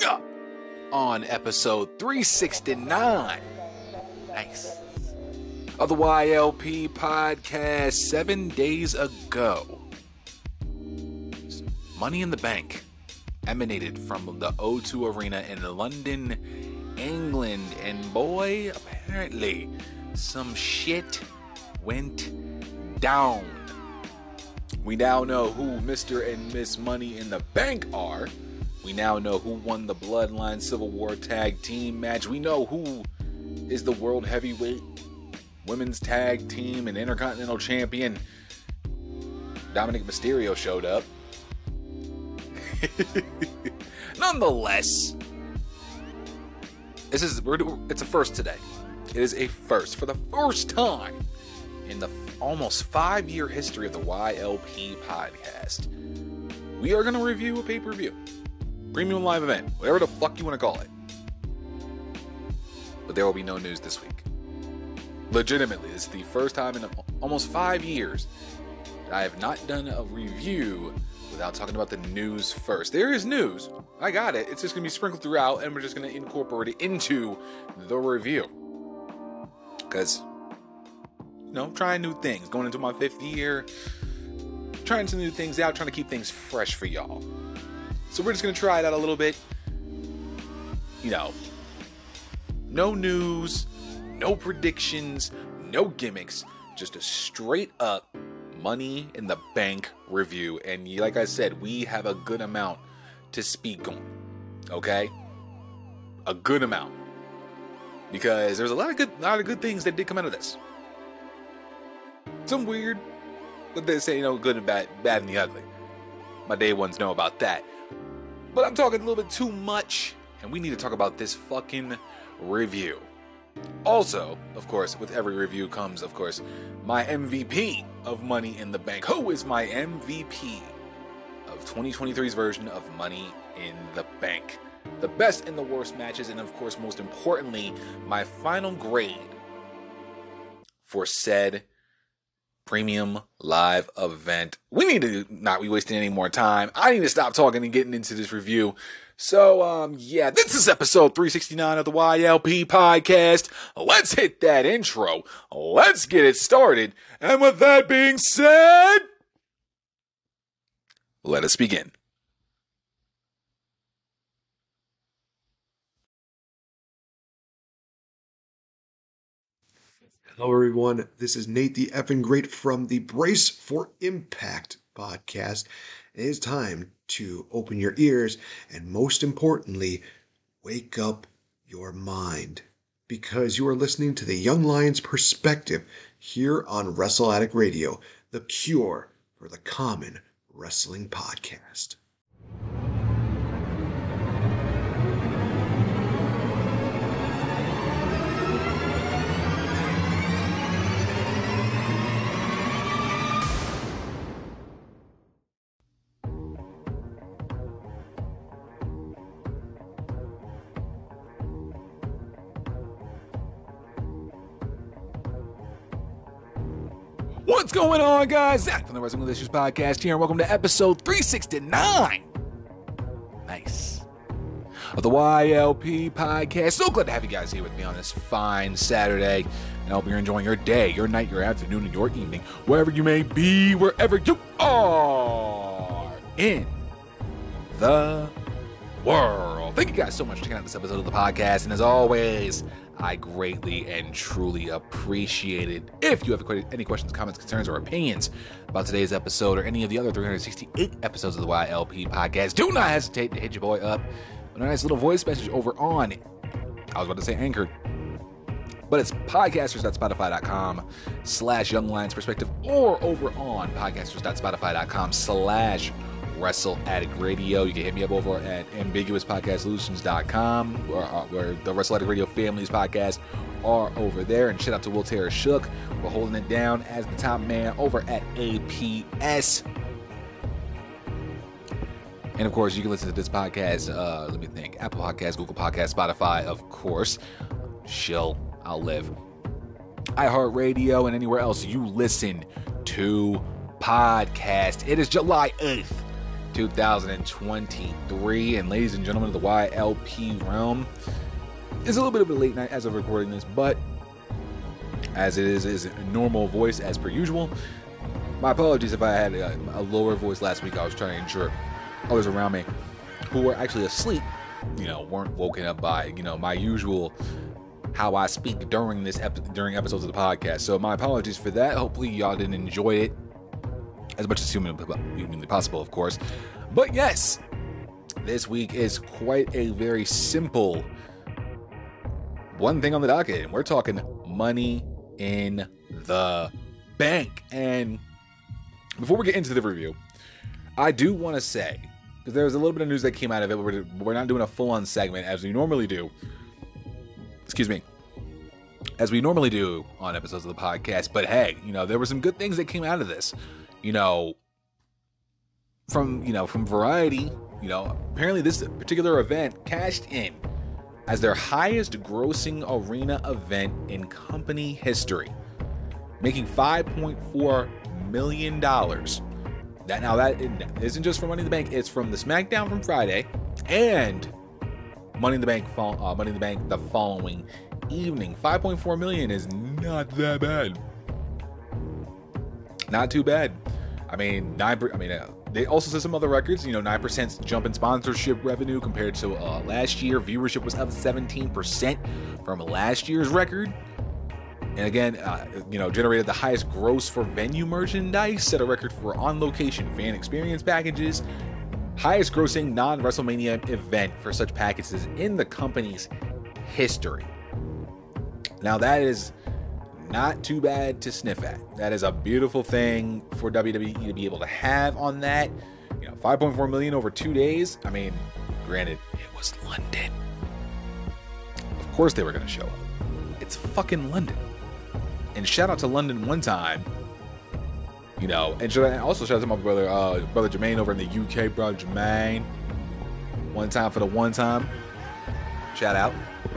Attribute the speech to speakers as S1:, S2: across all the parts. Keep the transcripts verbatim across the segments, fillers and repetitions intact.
S1: Yeah. On episode three sixty-nine. Nice. Of the Y L P podcast seven days ago. Money in the Bank emanated from the O two Arena in London, England. And boy, apparently, some shit went down. We now know who Mister and Miss Money in the Bank are. We now know who won the Bloodline Civil War Tag Team match. We know who is the World Heavyweight Women's Tag Team and Intercontinental Champion. Dominic Mysterio showed up. Nonetheless, this is we're, it's a first today. It is a first for the first time in the almost five-year history of the Y L P podcast. We are going to review a pay-per-view, premium live event, whatever the fuck you want to call it. But there will be no news this week. Legitimately, this is the first time in almost five years that I have not done a review without talking about the news first. There is news. I got it. It's just going to be sprinkled throughout, and we're just going to incorporate it into the review. Because, you know, trying new things. Going into my fifth year. Trying some new things out. Trying to keep things fresh for y'all. So we're just going to try it out a little bit. You know, no news, no predictions, no gimmicks. Just a straight up Money in the Bank review. And like I said, we have a good amount to speak on. Okay? A good amount. Because there's a lot of good lot of good things that did come out of this. Some weird, but they say, you know, good and bad, bad and the ugly. My day ones know about that. But I'm talking a little bit too much, and we need to talk about this fucking review. Also, of course, with every review comes, of course, my M V P of Money in the Bank. Who is my M V P of twenty twenty-three's version of Money in the Bank? The best and the worst matches, and of course, most importantly, my final grade for said premium live event. We need to not be wasting any more time. I need to stop talking and getting into this review. So, um, yeah, this is episode three sixty-nine of the Y L P podcast. Let's hit that intro. Let's get it started. And with that being said, let us begin.
S2: Hello, everyone. This is Nate the Effing Great from the Brace for Impact podcast. It is time to open your ears and, most importantly, wake up your mind, because you are listening to the Young Lions perspective here on Wrestle Addict Radio, the cure for the common wrestling podcast.
S1: What's going on, guys? Zach from the Wrestling with Issues podcast here, and welcome to episode three sixty-nine. Nice. Of the Y L P podcast. So glad to have you guys here with me on this fine Saturday. And I hope you're enjoying your day, your night, your afternoon, and your evening, wherever you may be, wherever you are in the world. Thank you guys so much for checking out this episode of the podcast. And as always, I greatly and truly appreciate it. If you have any questions, comments, concerns, or opinions about today's episode or any of the other three hundred sixty-eight episodes of the Y L P podcast, do not hesitate to hit your boy up with a nice little voice message over on, I was about to say Anchor, but it's podcasters.spotify.com slash Young Lions Perspective, or over on podcasters.spotify.com slash Wrestle Addict Radio. You can hit me up over at ambiguous podcast solutions dot com, where, where the Wrestle Addict Radio Families podcast are over there. And shout out to Will Terror Shook for holding it down as the top man over at A P S. And of course, you can listen to this podcast, uh, let me think, Apple Podcasts, Google Podcasts, Spotify, of course. Shill, I'll live. iHeartRadio, and anywhere else you listen to podcast. It is July eighth. two thousand twenty-three. And ladies and gentlemen of the Y L P realm, it's a little bit of a late night as of recording this, but as it is, is a normal voice as per usual. My apologies if I had a, a lower voice last week. I was trying to ensure others around me who were actually asleep, you know, weren't woken up by, you know, my usual how I speak during this ep- during episodes of the podcast. So my apologies for that. Hopefully y'all didn't enjoy it as much as humanly, humanly possible, of course. But yes, this week is quite a very simple one thing on the docket, and we're talking Money in the Bank. And before we get into the review, I do want to say, because there was a little bit of news that came out of it, we're, we're not doing a full-on segment as we normally do. Excuse me. As we normally do on episodes of the podcast. But hey, you know, there were some good things that came out of this. You know, from, you know, from Variety, you know, apparently this particular event cashed in as their highest grossing arena event in company history, making five point four million dollars. That now that isn't just from Money in the Bank, it's from the SmackDown from Friday and Money in the Bank uh, Money in the Bank the following evening. five point four million is not that bad. Not too bad. I mean, nine I mean, uh, they also set some other records, you know, nine percent jump in sponsorship revenue compared to uh, last year. Viewership was up seventeen percent from last year's record. And again, uh, you know, generated the highest gross for venue merchandise, set a record for on-location fan experience packages, highest grossing non-WrestleMania event for such packages in the company's history. Now that is not too bad to sniff at. That is a beautiful thing for W W E to be able to have on that. You know, five point four million over two days. I mean, granted, it was London. Of course they were going to show up. It's fucking London. And shout out to London one time, you know, and should I also shout out to my brother, uh, brother Jermaine over in the U K, brother Jermaine. One time for the one time. Shout out.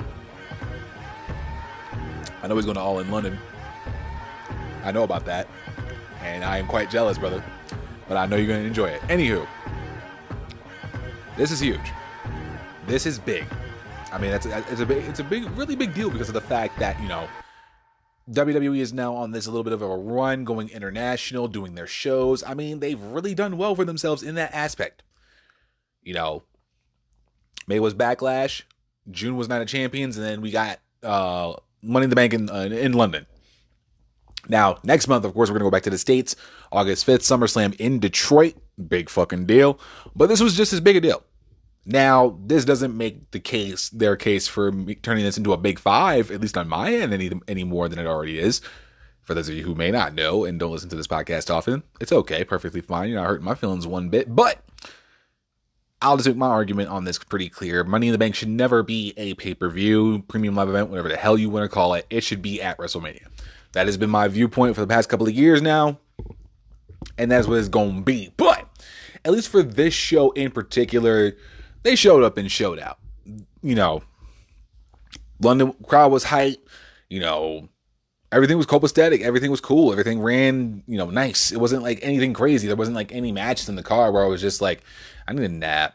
S1: I know he's going to All in London. I know about that, and I am quite jealous, brother. But I know you're going to enjoy it. Anywho, this is huge. This is big. I mean, it's a, it's a big, it's a big, really big deal because of the fact that, you know, W W E is now on this a little bit of a run, going international, doing their shows. I mean, they've really done well for themselves in that aspect. You know, May was Backlash, June was Night of Champions, and then we got uh, Money in the Bank in, uh, in London. Now, next month, of course, we're going to go back to the States. August fifth, SummerSlam in Detroit. Big fucking deal. But this was just as big a deal. Now, this doesn't make the case, their case for me turning this into a big five, at least on my end, any, any more than it already is. For those of you who may not know and don't listen to this podcast often, it's okay, perfectly fine. You're not hurting my feelings one bit. But I'll just make my argument on this pretty clear. Money in the Bank should never be a pay-per-view, premium live event, whatever the hell you want to call it. It should be at WrestleMania. That has been my viewpoint for the past couple of years now. And that's what it's going to be. But at least for this show in particular, they showed up and showed out. You know, London crowd was hype. You know, everything was copacetic. Everything was cool. Everything ran, you know, nice. It wasn't like anything crazy. There wasn't like any matches in the car where I was just like, I need a nap.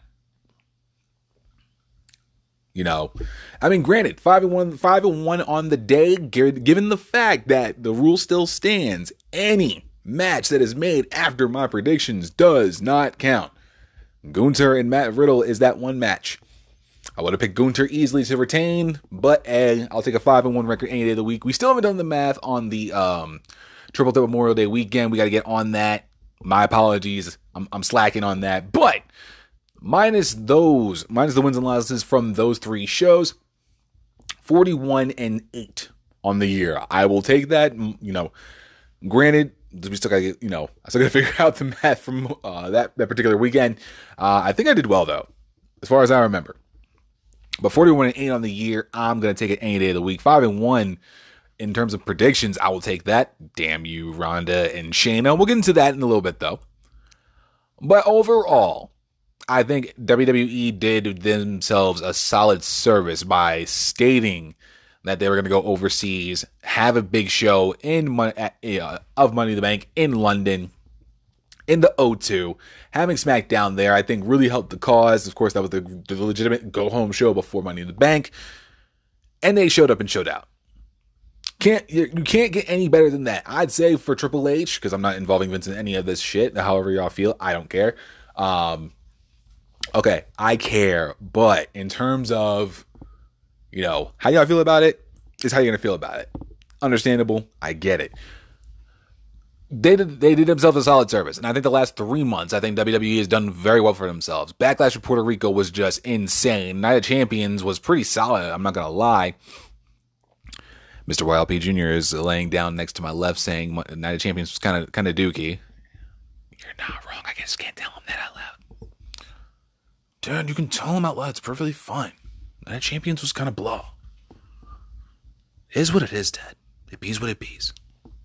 S1: You know, I mean, granted, five and one, five and one on the day, given the fact that the rule still stands, any match that is made after my predictions does not count. Gunther and Matt Riddle is that one match. I would have picked Gunther easily to retain, but eh, I'll take a five and one record any day of the week. We still haven't done the math on the um, Triple Threat Memorial Day weekend. We got to get on that. My apologies. I'm, I'm slacking on that. But minus those, minus the wins and losses from those three shows, forty-one and eight on the year. I will take that. You know, granted, we still got to get, you know, I still got to figure out the math from uh, that, that particular weekend. Uh, I think I did well, though, as far as I remember. But forty-one and eight on the year, I'm going to take it any day of the week. five and one in terms of predictions, I will take that. Damn you, Ronda and Shayna. We'll get into that in a little bit, though. But overall, I think W W E did themselves a solid service by stating that they were going to go overseas, have a big show in uh, of Money in the Bank in London, in the O two. Having SmackDown there, I think, really helped the cause. Of course, that was the, the legitimate go-home show before Money in the Bank. And they showed up and showed out. Can't you, you can't get any better than that. I'd say for Triple H, because I'm not involving Vince in any of this shit, however y'all feel, I don't care. Um, okay, I care. But in terms of, you know, how y'all feel about it, is how you're going to feel about it. Understandable. I get it. They did, they did themselves a solid service. And I think the last three months, I think W W E has done very well for themselves. Backlash for Puerto Rico was just insane. Night of Champions was pretty solid, I'm not going to lie. Mister Y L P Junior is laying down next to my left saying Night of Champions was kind of kind of dookie. You're not wrong. I just can't tell him that out loud. Dad, you can tell him out loud. It's perfectly fine. Night of Champions was kind of blah. It is what it is, Dad. It bees what it bees.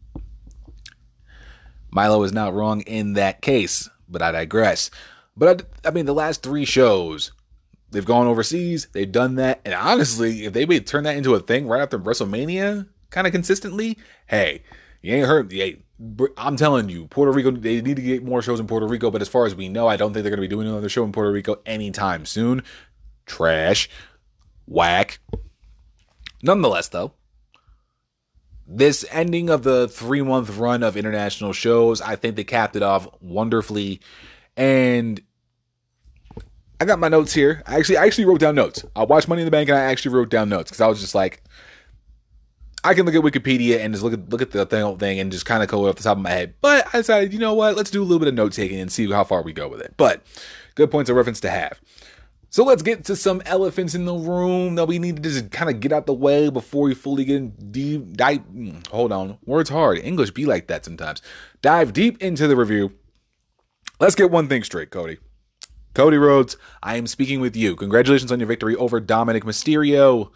S1: Milo is not wrong in that case, but I digress. But I, I mean, the last three shows, they've gone overseas, they've done that, and honestly, if they may turn that into a thing right after WrestleMania, kind of consistently, hey, you ain't hurt. Hey, I'm telling you, Puerto Rico, they need to get more shows in Puerto Rico, but as far as we know, I don't think they're going to be doing another show in Puerto Rico anytime soon. Trash. Whack. Nonetheless, though, this ending of the three-month run of international shows, I think they capped it off wonderfully, and I got my notes here. I actually I actually wrote down notes. I watched Money in the Bank and I actually wrote down notes because I was just like, I can look at Wikipedia and just look at look at the thing and just kind of go off the top of my head. But I decided, you know what? Let's do a little bit of note taking and see how far we go with it. But good points of reference to have. So let's get to some elephants in the room that we need to just kind of get out the way before we fully get in deep. Dive, hold on, words hard. English be like that sometimes. Dive deep into the review. Let's get one thing straight, Cody. Cody Rhodes, I am speaking with you. Congratulations on your victory over Dominic Mysterio.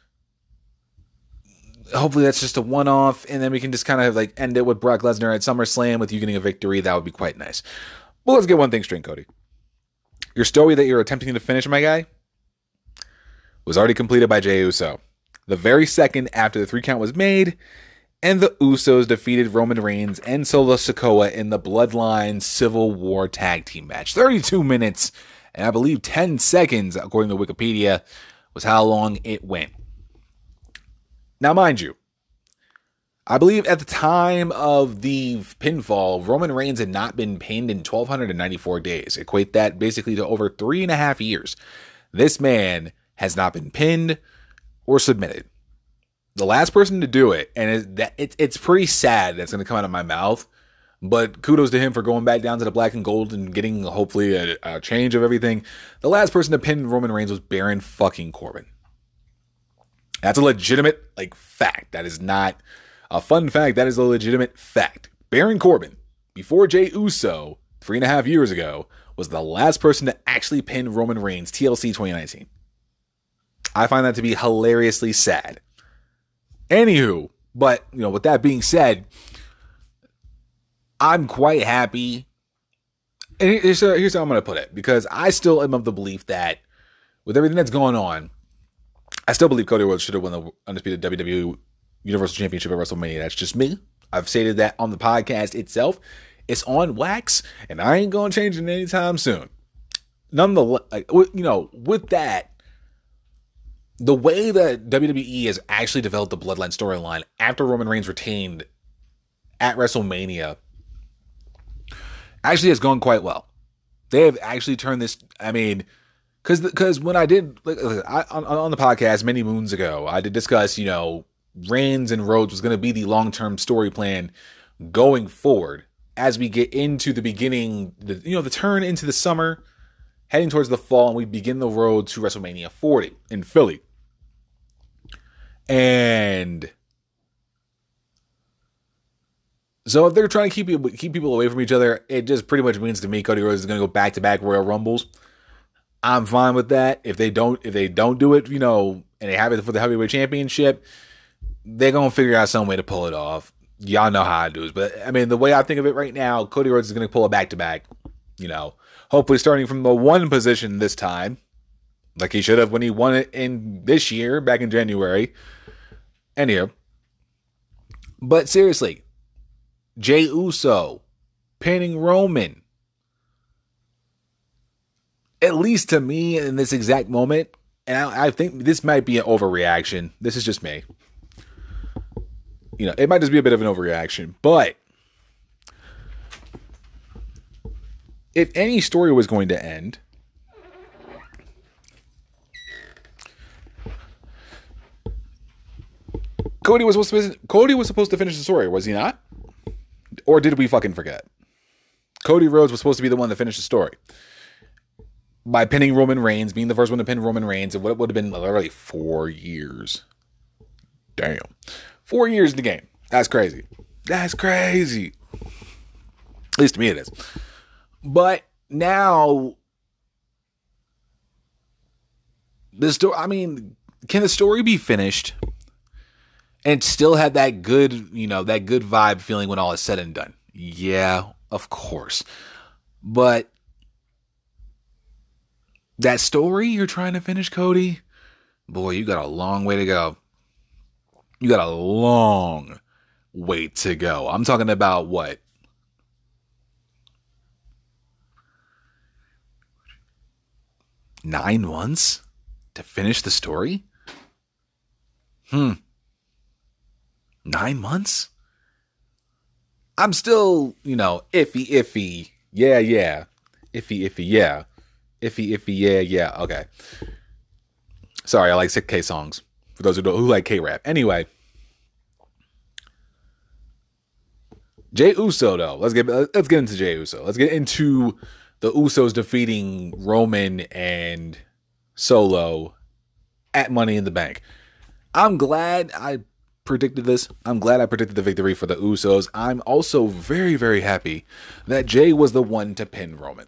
S1: Hopefully that's just a one-off, and then we can just kind of like end it with Brock Lesnar at SummerSlam with you getting a victory. That would be quite nice. Well, let's get one thing straight, Cody. Your story that you're attempting to finish, my guy, was already completed by Jey Uso. The very second after the three count was made, and the Usos defeated Roman Reigns and Solo Sikoa in the Bloodline Civil War Tag Team match. thirty-two minutes, and I believe ten seconds, according to Wikipedia, was how long it went. Now, mind you, I believe at the time of the pinfall, Roman Reigns had not been pinned in one thousand two hundred ninety-four days. Equate that basically to over three and a half years. This man has not been pinned or submitted. The last person to do it, and it, that, it, it's pretty sad that's going to come out of my mouth, but kudos to him for going back down to the black and gold and getting hopefully a, a change of everything. The last person to pin Roman Reigns was Baron fucking Corbin. That's a legitimate, like, fact. That is not a fun fact. That is a legitimate fact. Baron Corbin, before Jey Uso, three and a half years ago, was the last person to actually pin Roman Reigns, T L C twenty nineteen. I find that to be hilariously sad. Anywho, but, you know, with that being said, I'm quite happy. And here's, here's how I'm going to put it, because I still am of the belief that with everything that's going on, I still believe Cody Rhodes should have won the undisputed W W E Universal Championship at WrestleMania. That's just me. I've stated that on the podcast itself. It's on wax, and I ain't going to change it anytime soon. Nonetheless, you know, with that, the way that W W E has actually developed the Bloodline storyline after Roman Reigns retained at WrestleMania actually has gone quite well. They have actually turned this, I mean, because because when I did, like, I, on, on the podcast many moons ago, I did discuss, you know, Reigns and Rhodes was going to be the long-term story plan going forward as we get into the beginning, the, you know, the turn into the summer, heading towards the fall, and we begin the road to WrestleMania forty in Philly. And so if they're trying to keep people, keep people away from each other, it just pretty much means to me Cody Rhodes is going to go back-to-back Royal Rumbles. I'm fine with that. If they don't, if they don't do it, you know, and they have it for the heavyweight championship, they're going to figure out some way to pull it off. Y'all know how I do it. But, I mean, the way I think of it right now, Cody Rhodes is going to pull a back-to-back, you know, hopefully starting from the one position this time, like he should have when he won it in this year, back in January. Anyhow. But seriously, Jey Uso pinning Roman. At least to me in this exact moment, and I, I think this might be an overreaction. This is just me. You know, it might just be a bit of an overreaction, but if any story was going to end, Cody was supposed to, Cody was supposed to finish the story, was he not? Or did we fucking forget? Cody Rhodes was supposed to be the one to finish the story by pinning Roman Reigns, being the first one to pin Roman Reigns, and what would have been literally four years. Damn. Four years in the game. That's crazy. That's crazy. At least to me it is. But now, the story, I mean, can the story be finished and still have that good, you know, that good vibe feeling when all is said and done? Yeah, of course. But that story you're trying to finish, Cody, boy, you got a long way to go. You got a long way to go. I'm talking about what? Nine months to finish the story? Hmm. Nine months? I'm still, you know, iffy, iffy. Yeah, yeah. Iffy, iffy, yeah. Iffy, iffy, yeah, yeah. Okay. Sorry, I like sick K songs. For those who don't, who like K-rap. Anyway. Jey Uso, though. Let's get let's get into Jey Uso. Let's get into the Usos defeating Roman and Solo at Money in the Bank. I'm glad I predicted this. I'm glad I predicted the victory for the Usos. I'm also very, very happy that Jey was the one to pin Roman.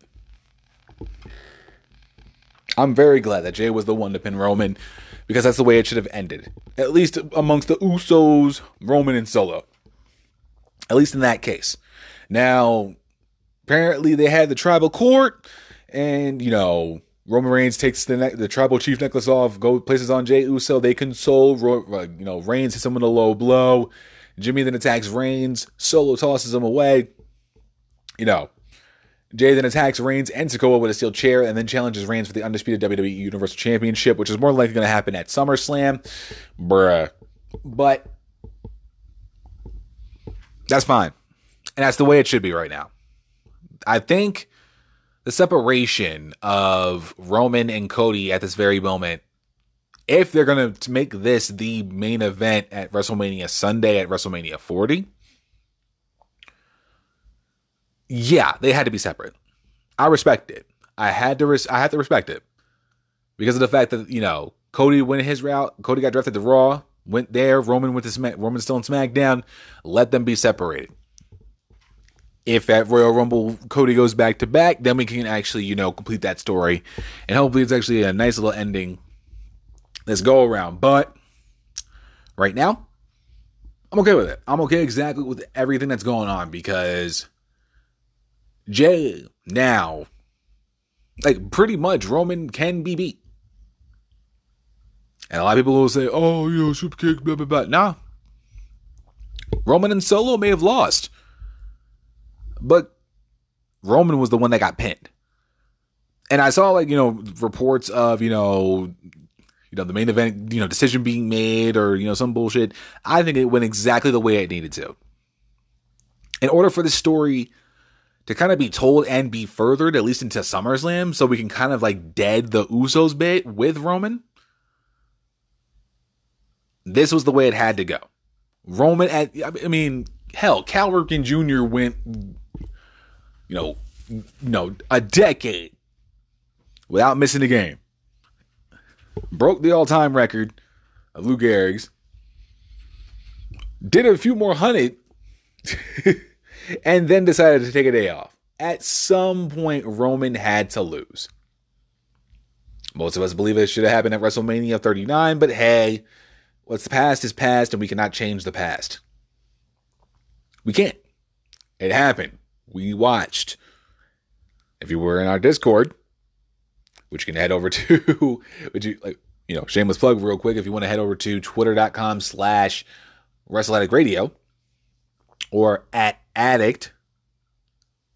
S1: I'm very glad that Jey was the one to pin Roman because that's the way it should have ended. At least amongst the Usos, Roman, and Solo. At least in that case. Now, apparently they had the tribal court, and, you know, Roman Reigns takes the ne- the tribal chief necklace off, go places on Jey Uso. They console, Ro- you know, Reigns hits him with a low blow. Jimmy then attacks Reigns. Solo tosses him away. You know, Jey then attacks Reigns and Sikoa with a steel chair, and then challenges Reigns for the undisputed W W E Universal Championship, which is more likely going to happen at SummerSlam. Bruh. But that's fine. And that's the way it should be right now. I think the separation of Roman and Cody at this very moment, if they're going to make this the main event at WrestleMania Sunday at WrestleMania forty, yeah, they had to be separate. I respect it. I had to res- I had to respect it because of the fact that, you know, Cody went his route. Cody got drafted to Raw, went there. Roman went to Smack. Roman's still in SmackDown. Let them be separated. If at Royal Rumble Cody goes back to back, then we can actually, you know, complete that story. And hopefully it's actually a nice little ending. Let's go around. But right now, I'm okay with it. I'm okay exactly with everything that's going on because Jey now, like pretty much Roman can be beat. And a lot of people will say, oh, you know, super kick, blah, blah, blah. Nah. Roman and Solo may have lost. But Roman was the one that got pinned. And I saw, like, you know, reports of, you know, you know, the main event, you know, decision being made or, you know, some bullshit. I think it went exactly the way it needed to. In order for this story to kind of be told and be furthered, at least into SummerSlam, so we can kind of like dead the Usos bit with Roman, this was the way it had to go. Roman, at, I mean, hell, Cal Ripken Junior went, you know, you know, a decade without missing a game. Broke the all-time record of Lou Gehrig's. Did a few more hundred. And then decided to take a day off. At some point, Roman had to lose. Most of us believe it should have happened at WrestleMania thirty-nine, but hey, what's past is past, and we cannot change the past. We can't. It happened. We watched. If you were in our Discord, which you can head over to, would you like, you know, shameless plug real quick. If you want to head over to twitter.com slash WrestleAddictRadio or at Addict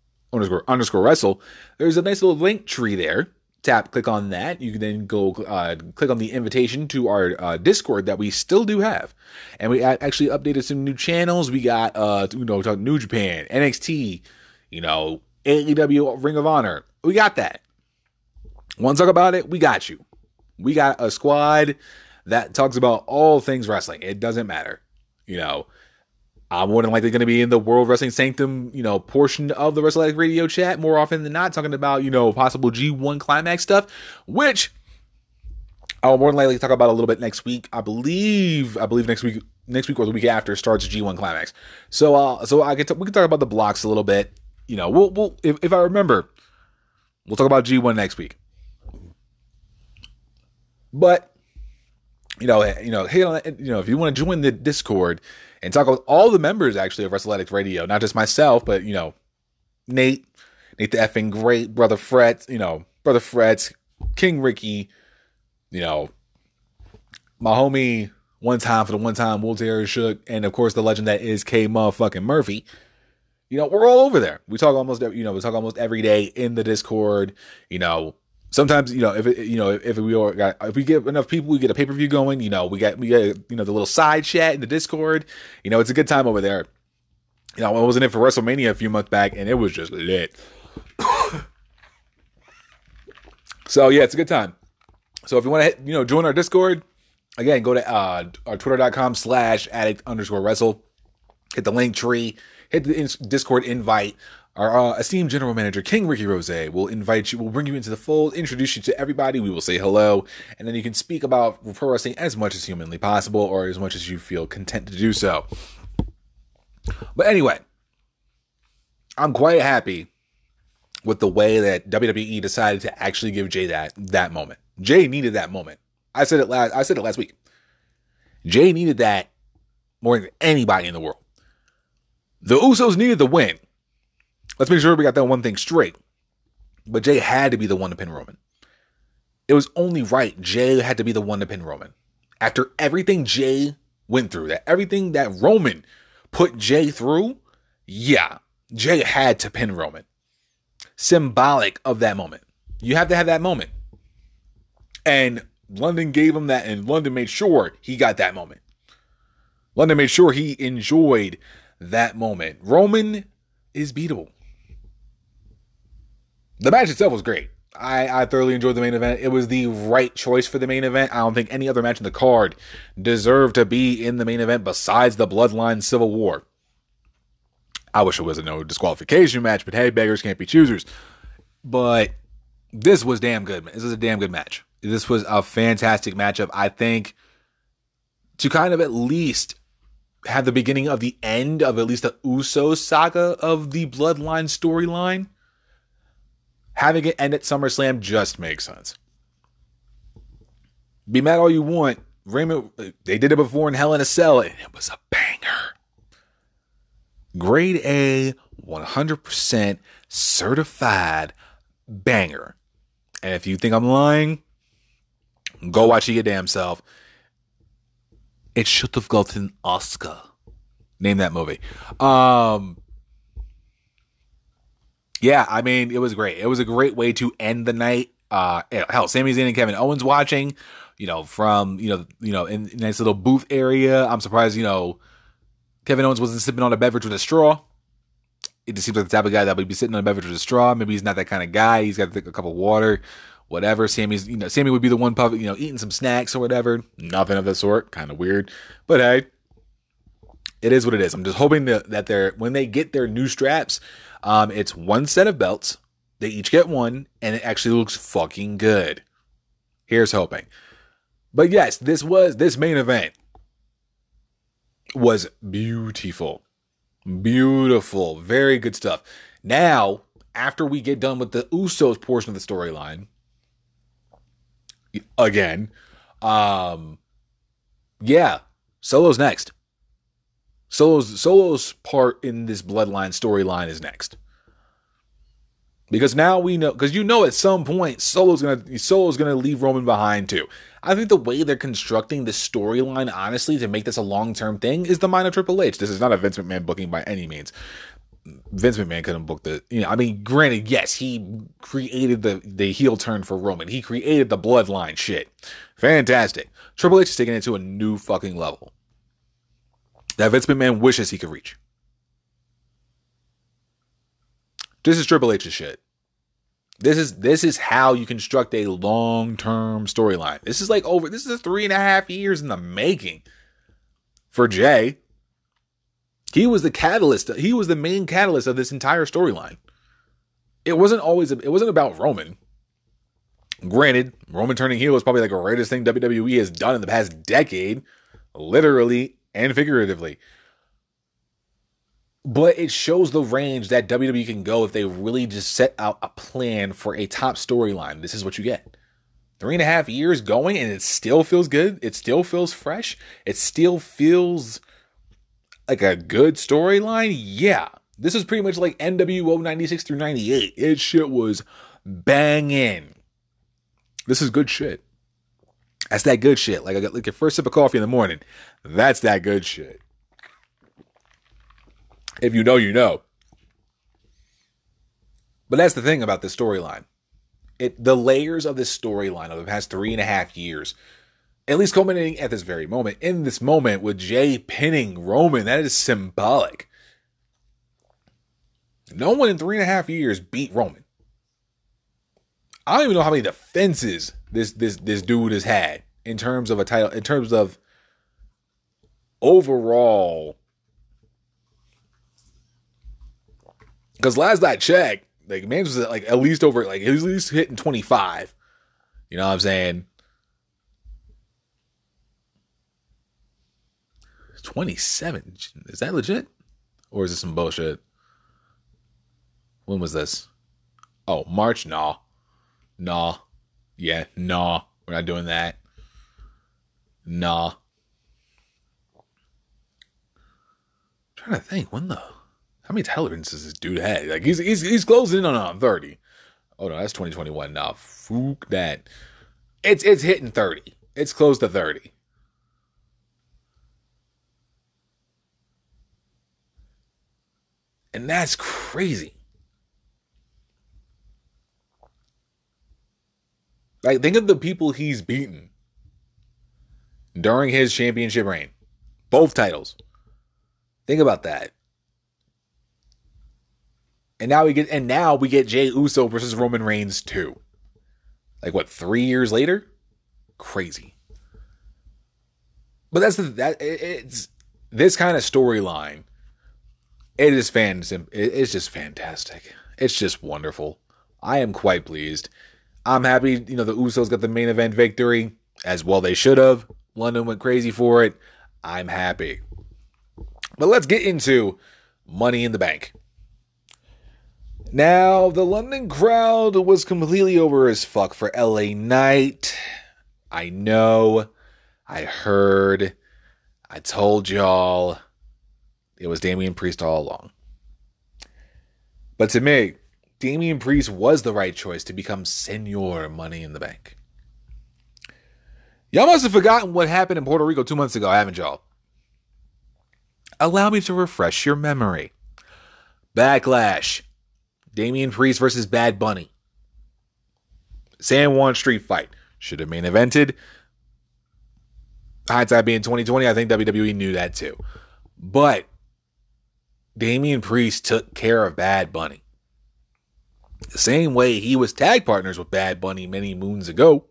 S1: underscore underscore wrestle, there's a nice little link tree there. Tap, click on that. You can then go uh, click on the invitation to our uh, Discord that we still do have. And we actually updated some new channels. We got, uh, you know, talk New Japan, N X T, you know, A E W, Ring of Honor. We got that. Want to talk about it? We got you. We got a squad that talks about all things wrestling. It doesn't matter. You know, I'm more than likely going to be in the World Wrestling Sanctum, you know, portion of the WrestleLife Radio chat more often than not, talking about, you know, possible G one Climax stuff, which I'll more than likely talk about a little bit next week. I believe, I believe next week, next week or the week after starts G one Climax. So, uh, so I can t- we can talk about the blocks a little bit. You know, we'll, we'll if, if I remember, we'll talk about G one next week. But you know, you know, hey, you know, if you want to join the Discord and talk with all the members actually of WrestleLetics Radio, not just myself, but you know, Nate, Nate the effing great, brother Fred, you know, brother Fred, King Ricky, you know, my homie one time for the one time Will Terror Shook, and of course the legend that is K motherfucking Murphy. You know, we're all over there. We talk almost, you know, we talk almost every day in the Discord. You know. Sometimes, you know, if it, you know, if we all got, if we get enough people, we get a pay per view going. You know, we got, we get, you know, the little side chat in the Discord. You know, it's a good time over there. You know, I wasn't in for WrestleMania a few months back, and it was just lit. So yeah, it's a good time. So if you want to, you know, join our Discord, again, go to uh, our twitter.com slash addict underscore wrestle. Hit the link tree. Hit the in- Discord invite. Our uh, esteemed general manager, King Ricky Rose, will invite you, will bring you into the fold, introduce you to everybody. We will say hello, and then you can speak about pro wrestling as much as humanly possible or as much as you feel content to do so. But anyway, I'm quite happy with the way that W W E decided to actually give Jay that, that moment. Jay needed that moment. I said it last, I said it last week. Jay needed that more than anybody in the world. The Usos needed the win. Let's make sure we got that one thing straight. But Jay had to be the one to pin Roman. It was only right. Jay had to be the one to pin Roman. After everything Jay went through, that everything that Roman put Jay through, yeah, Jay had to pin Roman. Symbolic of that moment. You have to have that moment. And London gave him that, and London made sure he got that moment. London made sure he enjoyed that moment. Roman is beatable. The match itself was great. I, I thoroughly enjoyed the main event. It was the right choice for the main event. I don't think any other match in the card deserved to be in the main event besides the Bloodline Civil War. I wish it was a no disqualification match, but hey, beggars can't be choosers. But this was damn good. This was a damn good match. This was a fantastic matchup. I think to kind of at least have the beginning of the end of at least the Usos saga of the Bloodline storyline, having it end at SummerSlam just makes sense. Be mad all you want. Raymond, they did it before in Hell in a Cell, and it was a banger. Grade A, one hundred percent certified banger. And if you think I'm lying, go watch it your damn self. It should have gotten an Oscar. Name that movie. Um, yeah, I mean, it was great. It was a great way to end the night. Uh, hell, Sami Zayn and Kevin Owens watching, you know, from, you know, you know, in, in nice little booth area. I'm surprised, you know, Kevin Owens wasn't sipping on a beverage with a straw. It just seems like the type of guy that would be sitting on a beverage with a straw. Maybe he's not that kind of guy. He's got to take a cup of water, whatever. Sammy's, you know, Sammy would be the one puffing, you know, eating some snacks or whatever. Nothing of the sort. Kind of weird. But hey, it is what it is. I'm just hoping that, that they're, when they get their new straps, um, it's one set of belts. They each get one, and it actually looks fucking good. Here's hoping. But yes, this was, this main event was beautiful. Beautiful. Very good stuff. Now, after we get done with the Usos portion of the storyline, again, um, yeah, Solo's next. Solo's, Solo's part in this Bloodline storyline is next. Because now we know, because you know at some point Solo's gonna Solo's gonna leave Roman behind too. I think the way they're constructing the storyline, honestly, to make this a long-term thing is the mind of Triple H. This is not a Vince McMahon booking by any means. Vince McMahon couldn't book the, you know, I mean, granted, yes, he created the, the heel turn for Roman. He created the bloodline shit. Fantastic. Triple H is taking it to a new fucking level that Vince McMahon wishes he could reach. This is Triple H's shit. This is this is how you construct a long-term storyline. This is like over, this is three and a half years in the making for Jay. He was the catalyst. He was the main catalyst of this entire storyline. It wasn't always, it wasn't about Roman. Granted, Roman turning heel is probably like the greatest thing W W E has done in the past decade, literally and figuratively. But it shows the range that W W E can go if they really just set out a plan for a top storyline. This is what you get. Three and a half years going and it still feels good. It still feels fresh. It still feels like a good storyline. Yeah. This is pretty much like N W O ninety-six through ninety-eight. It shit was banging. This is good shit. That's that good shit. Like I got like your first sip of coffee in the morning. That's that good shit. If you know, you know. But that's the thing about this storyline. It the layers of this storyline of the past three and a half years, at least culminating at this very moment, in this moment with Jay pinning Roman, that is symbolic. No one in three and a half years beat Roman. I don't even know how many defenses this this this dude has had in terms of a title, in terms of overall. Because last I checked, like man was like at least over, like he was at least hitting twenty-five. You know what I'm saying? twenty-seven. Is that legit? Or is this some bullshit? When was this? Oh, March? Nah. Nah. Yeah, nah. We're not doing that. Nah. I'm trying to think, when the... How many televisions does this dude have? Like, he's he's he's closing in on, on thirty. Oh, no, that's twenty twenty-one. Nah, fuck that. It's, it's hitting thirty. It's close to thirty. And that's crazy. Like, think of the people he's beaten during his championship reign. Both titles. Think about that. And now we get and now we get Jey Uso versus Roman Reigns too. Like what, three years later? Crazy. But that's the that it's this kind of storyline. It is fan it's just fantastic. It's just wonderful. I am quite pleased. I'm happy, you know, the Usos got the main event victory, as well they should have. London went crazy for it. I'm happy. But let's get into Money in the Bank. Now, the London crowd was completely over as fuck for L A Knight. I know. I heard. I told y'all. It was Damian Priest all along. But to me, Damian Priest was the right choice to become Senor Money in the Bank. Y'all must have forgotten what happened in Puerto Rico two months ago, haven't y'all? Allow me to refresh your memory. Backlash. Damian Priest versus Bad Bunny. San Juan Street fight. Should have main evented. Hindsight being twenty twenty, I think W W E knew that too. But Damian Priest took care of Bad Bunny. The same way he was tag partners with Bad Bunny many moons ago.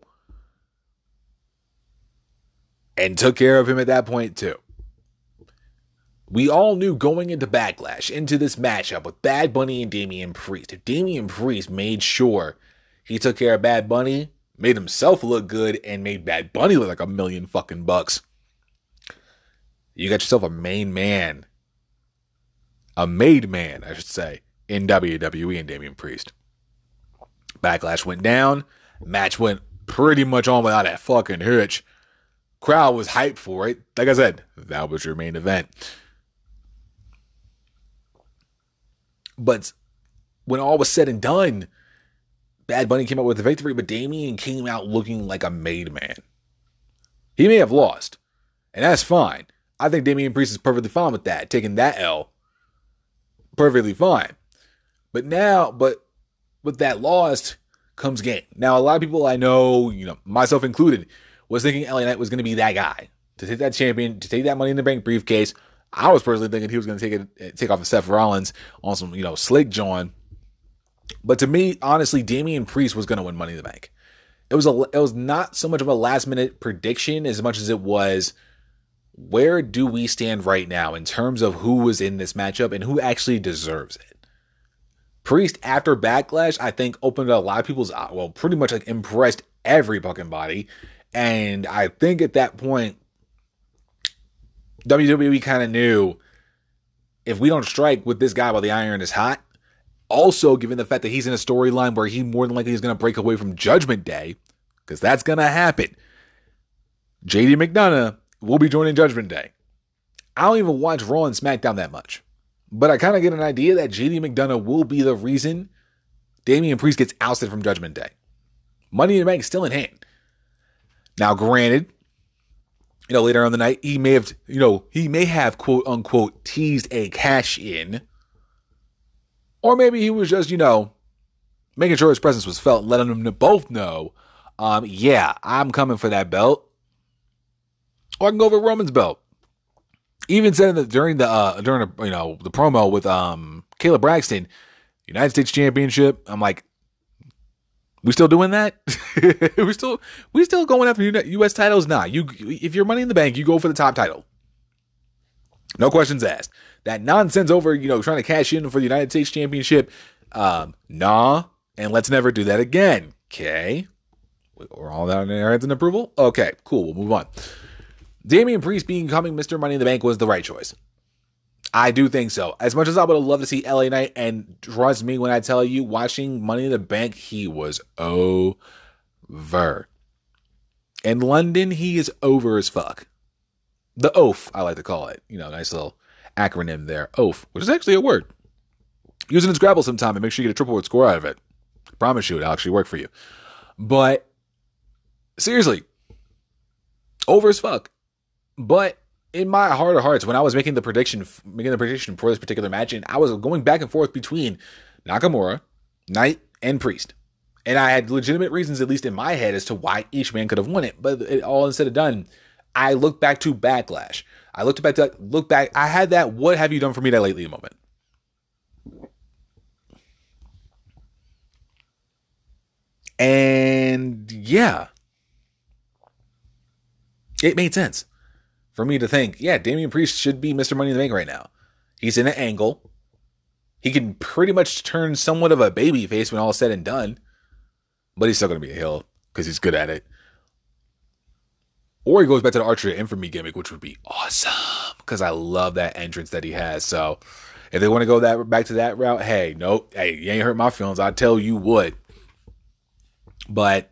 S1: And took care of him at that point too. We all knew going into Backlash, into this matchup with Bad Bunny and Damian Priest, if Damian Priest made sure he took care of Bad Bunny, made himself look good, and made Bad Bunny look like a million fucking bucks, you got yourself a main man. A made man, I should say, in W W E and Damian Priest. Backlash went down. Match went pretty much on without a fucking hitch. Crowd was hyped for it. Like I said, that was your main event. But when all was said and done, Bad Bunny came out with the victory, but Damian came out looking like a made man. He may have lost, and that's fine. I think Damian Priest is perfectly fine with that, taking that L. perfectly fine. But now, but with that loss comes gain. Now, a lot of people I know, you know, myself included, was thinking L A Knight was going to be that guy to take that champion, to take that Money in the Bank briefcase. I was personally thinking he was going to take it, take off of Seth Rollins on some, you know, slick John. But to me, honestly, Damian Priest was going to win Money in the Bank. It was a, it was not so much of a last minute prediction as much as it was, where do we stand right now in terms of who was in this matchup and who actually deserves it? Priest, after Backlash, I think opened a lot of people's, well, pretty much like impressed every fucking body. And I think at that point, W W E kind of knew, if we don't strike with this guy while the iron is hot, also given the fact that he's in a storyline where he more than likely is going to break away from Judgment Day, because that's going to happen, J D McDonough will be joining Judgment Day. I don't even watch Raw and SmackDown that much, but I kind of get an idea that J D McDonough will be the reason Damian Priest gets ousted from Judgment Day. Money in the Bank is still in hand. Now, granted, you know, later on the night, he may have, you know, he may have quote unquote teased a cash in, or maybe he was just, you know, making sure his presence was felt, letting them both know, um, yeah, I'm coming for that belt. Or I can go for Roman's belt. Even said that during the uh, during the, you know, the promo with um Caleb Braxton, United States Championship. I'm like, we still doing that? we still we still going after U S titles? Nah, you if you're Money in the Bank, you go for the top title. No questions asked. That nonsense over, you know, trying to cash in for the United States Championship. Um, nah, and let's never do that again. Okay, we're all down in our heads in approval. Okay, cool. We'll move on. Damian Priest becoming Mister Money in the Bank was the right choice. I do think so. As much as I would have loved to see L A Knight, and trust me when I tell you, watching Money in the Bank, he was over. In London, he is over as fuck. The oaf, I like to call it. You know, nice little acronym there. Oaf, which is actually a word. Use it in Scrabble sometime and make sure you get a triple word score out of it. I promise you, it'll actually work for you. But, seriously, over as fuck. But in my heart of hearts, when I was making the prediction, making the prediction for this particular match, and I was going back and forth between Nakamura, Knight, and Priest, and I had legitimate reasons, at least in my head, as to why each man could have won it. But it all instead of done, I looked back to Backlash. I looked back to look back. I had that "What have you done for me that lately?" moment. And yeah, it made sense for me to think, yeah, Damian Priest should be Mister Money in the Bank right now. He's in an angle. He can pretty much turn somewhat of a baby face when all is said and done. But he's still going to be a heel because he's good at it. Or he goes back to the Archer of Infamy gimmick, which would be awesome because I love that entrance that he has. So if they want to go that back to that route, hey, nope. Hey, you ain't hurt my feelings. I tell you what. But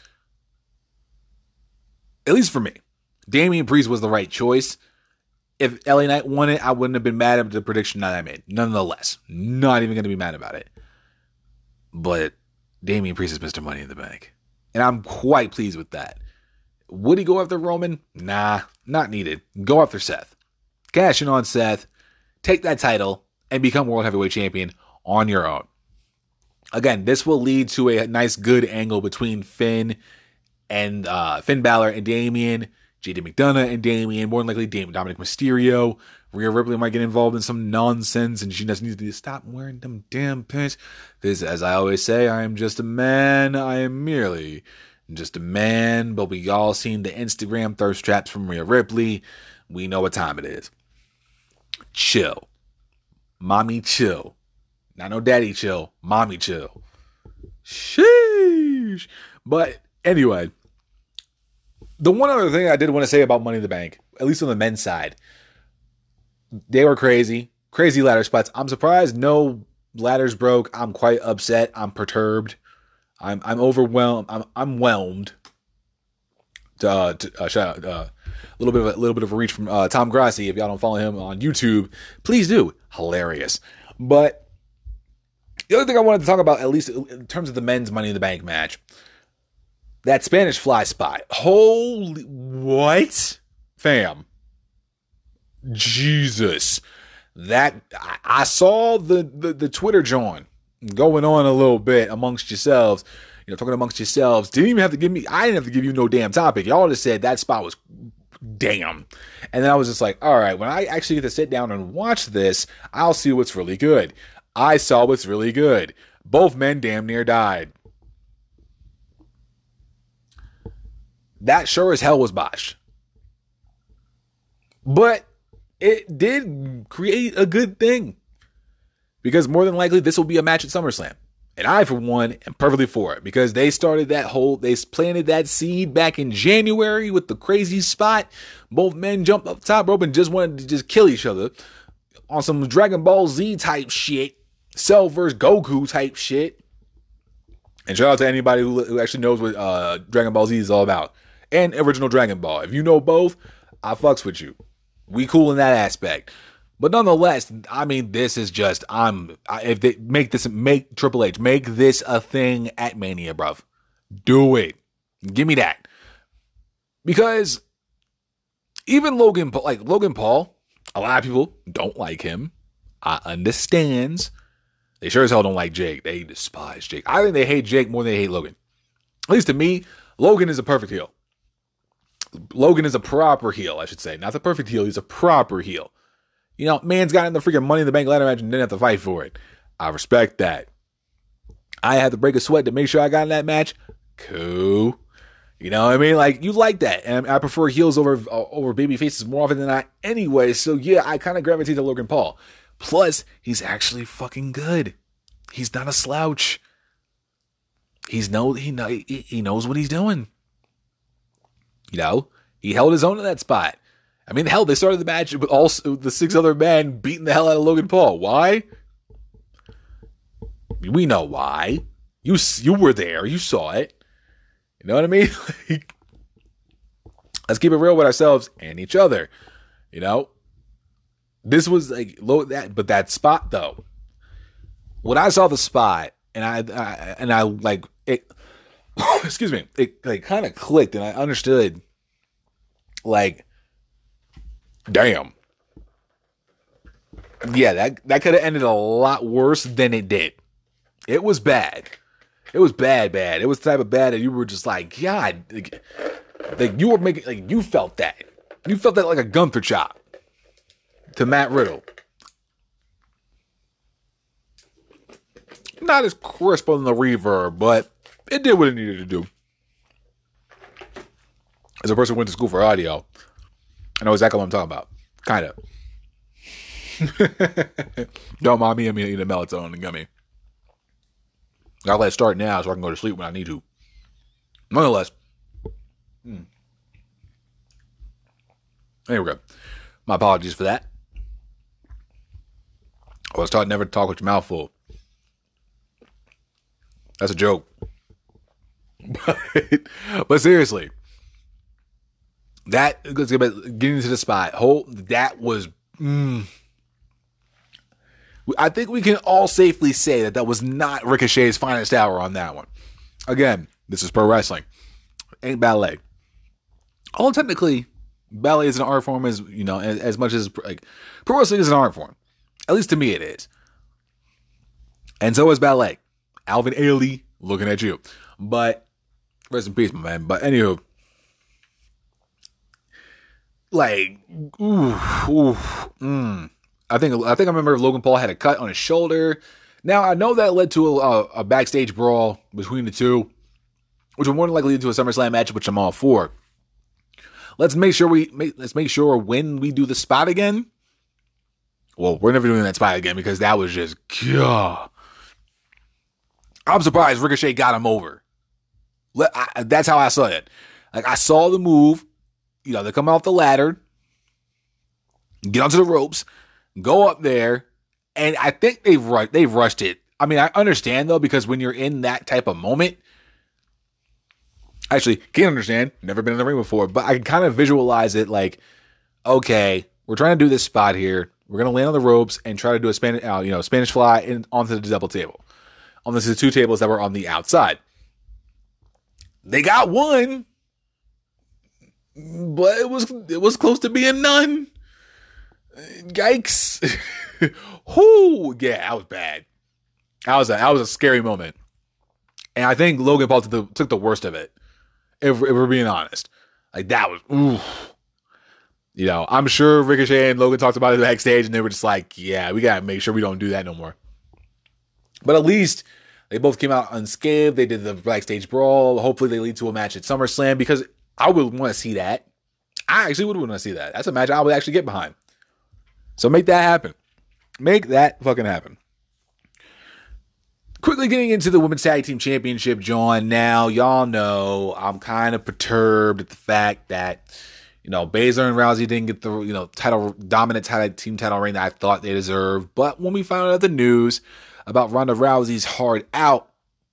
S1: at least for me, Damian Priest was the right choice. If L A Knight won it, I wouldn't have been mad at the prediction that I made. Nonetheless, not even going to be mad about it. But Damian Priest is Mister Money in the Bank. And I'm quite pleased with that. Would he go after Roman? Nah, not needed. Go after Seth. Cash in on Seth. Take that title and become World Heavyweight Champion on your own. Again, this will lead to a nice, good angle between Finn and uh, Finn Balor and Damian. J D McDonough and Damian, more than likely Dominic Mysterio. Rhea Ripley might get involved in some nonsense, and she just needs to stop wearing them damn pants. Because, as I always say, I am just a man. I am merely just a man. But we all seen the Instagram thirst traps from Rhea Ripley. We know what time it is. Chill. Mommy chill. Not no daddy chill. Mommy chill. Sheesh. But, anyway. The one other thing I did want to say about Money in the Bank, at least on the men's side, they were crazy. Crazy ladder spots. I'm surprised no ladders broke. I'm quite upset. I'm perturbed. I'm I'm overwhelmed. I'm I'm whelmed. Uh, to, uh, shout out, uh, a little bit of a little bit of a reach from uh, Tom Grassi. If y'all don't follow him on YouTube, please do. Hilarious. But the other thing I wanted to talk about, at least in terms of the men's Money in the Bank match, that Spanish Fly spot. Holy, what? Fam. Jesus. That I, I saw the, the the Twitter John going on a little bit amongst yourselves, you know, talking amongst yourselves. Didn't even have to give me. I didn't have to give you no damn topic. Y'all just said that spot was damn, and then I was just like, all right. When I actually get to sit down and watch this, I'll see what's really good. I saw what's really good. Both men damn near died. That sure as hell was botched. But it did create a good thing. Because more than likely, this will be a match at SummerSlam. And I, for one, am perfectly for it. Because they started that whole, they planted that seed back in January with the crazy spot. Both men jumped up top rope and just wanted to just kill each other. On some Dragon Ball Z type shit. Cell versus Goku type shit. And shout out to anybody who, who actually knows what uh, Dragon Ball Z is all about. And original Dragon Ball. If you know both, I fucks with you. We cool in that aspect. But nonetheless, I mean, this is just, I'm, if they make this, make Triple H, make this a thing at Mania, bruv. Do it. Give me that. Because even Logan, like Logan Paul, a lot of people don't like him. I understand. They sure as hell don't like Jake. They despise Jake. I think they hate Jake more than they hate Logan. At least to me, Logan is a perfect heel. Logan is a proper heel, I should say. Not the perfect heel, he's a proper heel. You know, man's got in the freaking Money in the Bank ladder match and didn't have to fight for it. I respect that. I had to break a sweat to make sure I got in that match. Cool. You know what I mean? Like, you like that. And I prefer heels over, uh, over baby faces more often than not anyway. So yeah, I kind of gravitate to Logan Paul. Plus, he's actually fucking good. He's not a slouch. He's no, he, know, he, he knows what he's doing. You know, he held his own in that spot. I mean, hell, they started the match with all the six other men beating the hell out of Logan Paul. Why? We know why. You you were there. You saw it. You know what I mean? Let's keep it real with ourselves and each other. You know, this was like low that, but that spot though. When I saw the spot and I, I and I like it. Excuse me. It like kind of clicked and I understood. Like, damn. Yeah, that that could have ended a lot worse than it did. It was bad. It was bad, bad. It was the type of bad that you were just like, God, like, like you were making, like you felt that. You felt that like a Gunther chop to Matt Riddle. Not as crisp on the reverb, but it did what it needed to do. As a person who went to school for audio, I know exactly what I'm talking about. Kind of. Don't mind me, I'm eating a melatonin and gummy. I'll let it start now so I can go to sleep when I need to. Nonetheless. Hmm. Anyway, my apologies for that. I was taught never to talk with your mouth full. That's a joke. But, but seriously, that getting into the spot, whole that was. Mm, I think we can all safely say that that was not Ricochet's finest hour on that one. Again, this is pro wrestling, ain't ballet. Although technically, ballet is an art form, as you know, as, as much as like pro wrestling is an art form. At least to me, it is, and so is ballet. Alvin Ailey, looking at you, but rest in peace, my man. But anywho. Like, ooh, ooh, mm. I think I think I remember Logan Paul had a cut on his shoulder. Now I know that led to a, a backstage brawl between the two, which will more than likely lead to a SummerSlam match, which I'm all for. Let's make sure we make, let's make sure when we do the spot again. Well, we're never doing that spot again because that was just. God. I'm surprised Ricochet got him over. I, that's how I saw it. Like I saw the move. You know, they come off the ladder, get onto the ropes, go up there, and I think they've rushed, they've rushed it. I mean, I understand, though, because when you're in that type of moment, actually, can't understand, never been in the ring before, but I can kind of visualize it like, okay, we're trying to do this spot here. We're going to land on the ropes and try to do a Spanish, uh, you know, Spanish fly in, onto the double table. On the two tables that were on the outside. They got one. But it was it was close to being none. Yikes. Whoo, yeah, that was bad. That was a, that was a scary moment. And I think Logan Paul took the, took the worst of it, if, if we're being honest. Like, that was, oof. You know, I'm sure Ricochet and Logan talked about it backstage, and they were just like, yeah, we got to make sure we don't do that no more. But at least they both came out unscathed. They did the backstage brawl. Hopefully they lead to a match at SummerSlam, because I would want to see that. I actually would want to see that. That's a match I would actually get behind. So make that happen. Make that fucking happen. Quickly getting into the Women's Tag Team Championship, John. Now, y'all know I'm kind of perturbed at the fact that, you know, Baszler and Rousey didn't get the, you know, title, dominant title, team title reign that I thought they deserved. But when we found out the news about Ronda Rousey's hard out,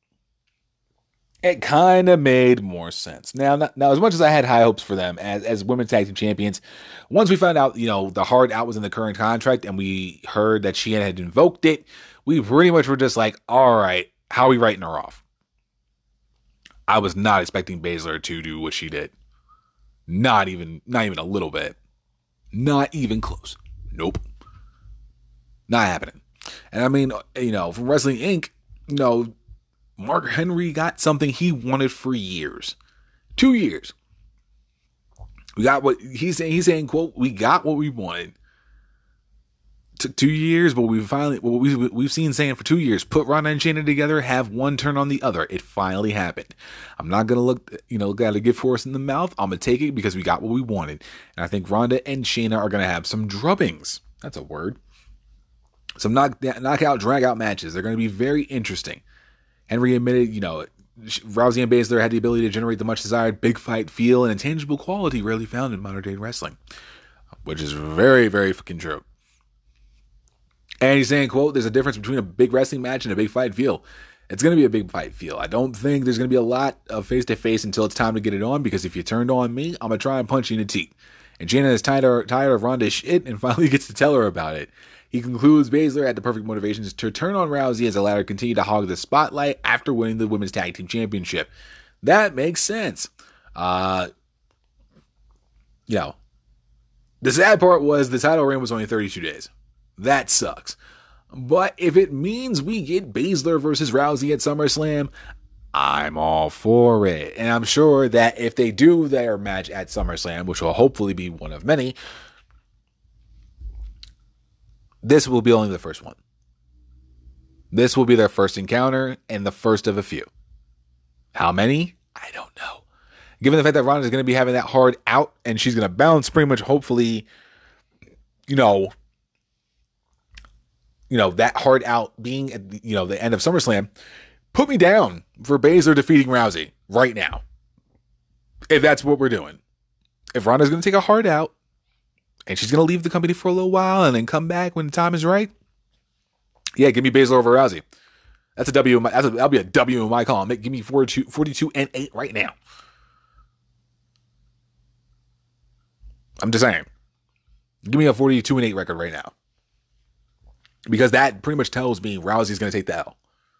S1: it kind of made more sense. Now, not, now, as much as I had high hopes for them as, as Women's Tag Team Champions, once we found out, you know, the hard out was in the current contract and we heard that she had invoked it, we pretty much were just like, all right, how are we writing her off? I was not expecting Baszler to do what she did. Not even, not even a little bit. Not even close. Nope. Not happening. And I mean, you know, from Wrestling Incorporated, you know, Mark Henry got something he wanted for years. Two years. We got what he's saying, he's saying, quote, we got what we wanted. Took two years, but we finally, what we, we've seen saying for two years, put Ronda and Shayna together, have one turn on the other. It finally happened. I'm not going to look, you know, got a gift horse in the mouth. I'm going to take it because we got what we wanted. And I think Ronda and Shayna are going to have some drubbings. That's a word. Some knock, knockout, drag out matches. They're going to be very interesting. Henry admitted, you know, Rousey and Baszler had the ability to generate the much desired big fight feel and intangible quality rarely found in modern day wrestling, which is very, very fucking true. And he's saying, quote, there's a difference between a big wrestling match and a big fight feel. It's going to be a big fight feel. I don't think there's going to be a lot of face-to-face until it's time to get it on, because if you turned on me, I'm going to try and punch you in the teeth. And Shayna is tired, tired of Ronda's shit and finally gets to tell her about it. He concludes Baszler had the perfect motivations to turn on Rousey as the latter continued to hog the spotlight after winning the Women's Tag Team Championship. That makes sense. Uh, you know, the sad part was the title reign was only thirty-two days. That sucks. But if it means we get Baszler versus Rousey at SummerSlam, I'm all for it. And I'm sure that if they do their match at SummerSlam, which will hopefully be one of many, this will be only the first one. This will be their first encounter and the first of a few. How many? I don't know. Given the fact that Ronda is going to be having that hard out and she's going to bounce pretty much, hopefully, you know, you know, that hard out being at the, you know, the end of SummerSlam, put me down for Baszler defeating Rousey right now. If that's what we're doing. If Ronda's going to take a hard out and she's going to leave the company for a little while and then come back when the time is right, yeah, give me Baszler over Rousey. That's a W. That's a, that'll be a W in my column. Give me forty-two, forty-two and eight right now. I'm just saying. Give me a forty-two and eight record right now. Because that pretty much tells me Rousey's going to take the L.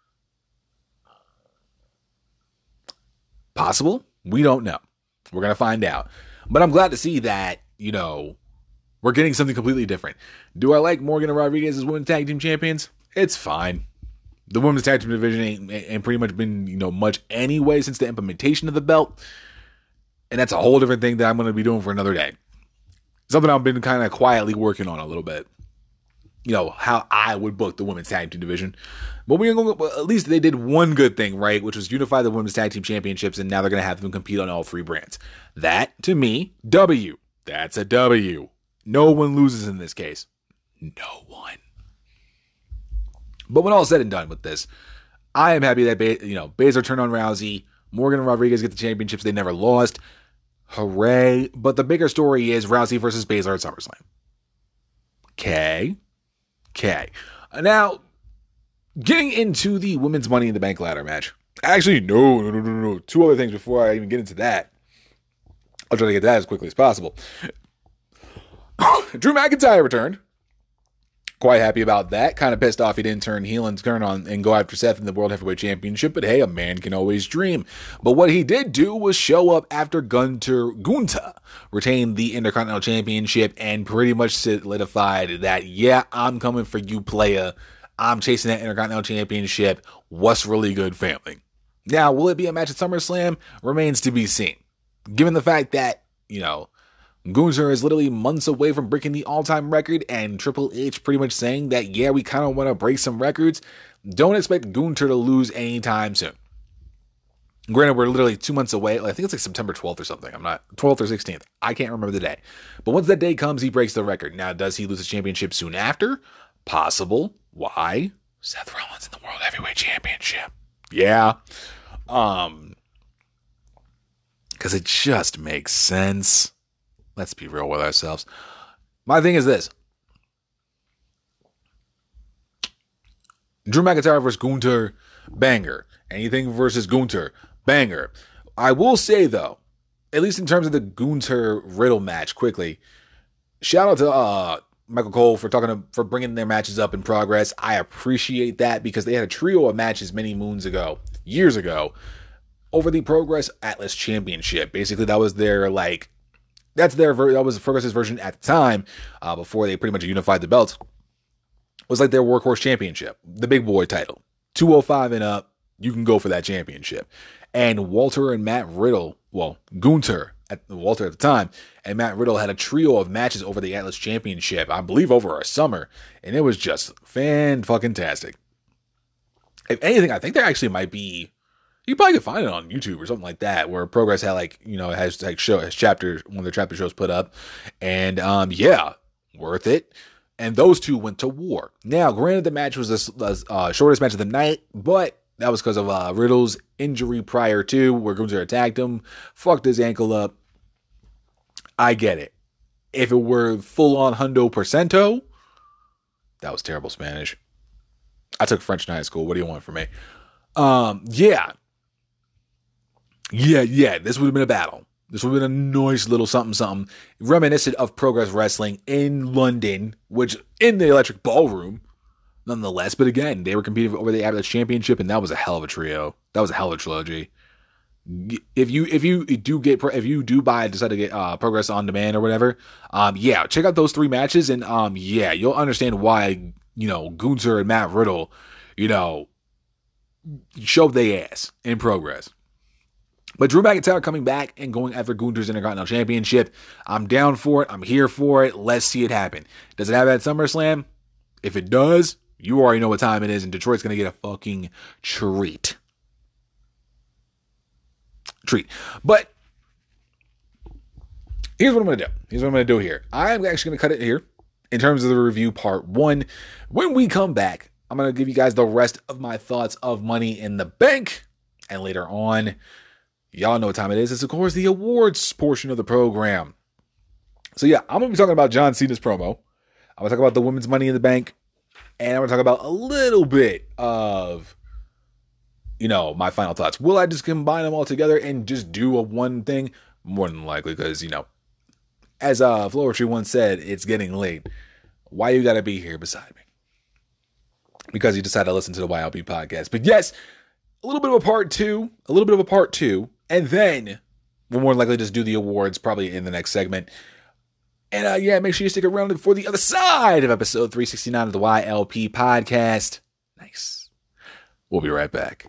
S1: Possible? We don't know. We're going to find out. But I'm glad to see that, you know, we're getting something completely different. Do I like Morgan and Rodriguez as Women's Tag Team Champions? It's fine. The Women's Tag Team division ain't, ain't pretty much been, you know, much anyway since the implementation of the belt. And that's a whole different thing that I'm going to be doing for another day. Something I've been kind of quietly working on a little bit. You know, how I would book the Women's Tag Team division. But we're going to, at least they did one good thing, right? Which was unify the Women's Tag Team Championships, and now they're going to have them compete on all three brands. That, to me, W. That's a W. No one loses in this case. No one. But when all said and done with this, I am happy that, ba- you know, Baszler turned on Rousey. Morgan and Rodriguez get the championships they never lost. Hooray. But the bigger story is Rousey versus Baszler at SummerSlam. Okay. Okay. Now, getting into the Women's Money in the Bank ladder match. Actually, no, no, no, no, no. Two other things before I even get into that. I'll try to get that as quickly as possible. Drew McIntyre returned quite happy about that. Kind of pissed off he didn't turn heel and turn on and go after Seth in the World Heavyweight Championship, but hey, a man can always dream. But what he did do was show up after Gunter Gunther retained the Intercontinental Championship and pretty much solidified that, yeah, I'm coming for you, player. I'm chasing that Intercontinental Championship. What's really good, family? Now, will it be a match at SummerSlam? Remains to be seen. Given the fact that, you know, Gunther is literally months away from breaking the all-time record, and Triple H pretty much saying that, yeah, we kind of want to break some records. Don't expect Gunther to lose anytime soon. Granted, we're literally two months away. I think it's like September twelfth or something. I'm not, twelfth or sixteenth. I can't remember the day. But once that day comes, he breaks the record. Now, does he lose the championship soon after? Possible. Why? Seth Rollins in the World Heavyweight Championship. Yeah. Um, because it just makes sense. Let's be real with ourselves. My thing is this. Drew McIntyre versus Gunther, banger. Anything versus Gunther, banger. I will say, though, at least in terms of the Gunther-Riddle match, quickly, shout out to uh, Michael Cole for talking to, for bringing their matches up in progress. I appreciate that because they had a trio of matches many moons ago, years ago, over the Progress Atlas Championship. Basically, that was their, like, That's their ver- that was Progress's version at the time, uh, before they pretty much unified the belts. It was like their workhorse championship, the big boy title. two oh five and up, you can go for that championship. And Walter and Matt Riddle, well, Gunther, at Walter at the time, and Matt Riddle had a trio of matches over the Atlas Championship, I believe over a summer, and it was just fan-fucking-tastic. If anything, I think there actually might be, you probably could find it on YouTube or something like that, where Progress had like, you know, has like show has chapters, one of their chapter shows put up, and um, yeah, worth it. And those two went to war. Now, granted, the match was the uh, shortest match of the night, but that was because of uh, Riddle's injury prior to, where Gunther attacked him, fucked his ankle up. I get it. If it were full on hundo percento, that was terrible Spanish. I took French in high school. What do you want from me? Um, yeah. Yeah, yeah, this would have been a battle. This would have been a nice little something, something. Reminiscent of Progress Wrestling in London, which in the Electric Ballroom, nonetheless. But again, they were competing over the Atlas Championship, and that was a hell of a trio. That was a hell of a trilogy. If you if you do get if you do buy decide to get uh, Progress on demand or whatever, um, yeah, check out those three matches, and um, yeah, you'll understand why, you know, Gunther and Matt Riddle, you know, shoved their ass in Progress. But Drew McIntyre coming back and going after Gunther's Intercontinental Championship, I'm down for it. I'm here for it. Let's see it happen. Does it happen at SummerSlam? If it does, you already know what time it is, and Detroit's going to get a fucking treat. Treat. But here's what I'm going to do. Here's what I'm going to do here. I'm actually going to cut it here in terms of the review part one. When we come back, I'm going to give you guys the rest of my thoughts of Money in the Bank. And later on, y'all know what time it is. It's, of course, the awards portion of the program. So, yeah, I'm going to be talking about John Cena's promo. I'm going to talk about the Women's Money in the Bank. And I'm going to talk about a little bit of, you know, my final thoughts. Will I just combine them all together and just do a one thing? More than likely, because, you know, as uh, Florentry once said, it's getting late. Why you got to be here beside me? Because you decided to listen to the Y L P podcast. But yes, a little bit of a part two. A little bit of a part two. And then we'll more than likely just do the awards probably in the next segment. And uh, yeah, make sure you stick around for the other side of episode three sixty-nine of the Y L P podcast. Nice. We'll be right back.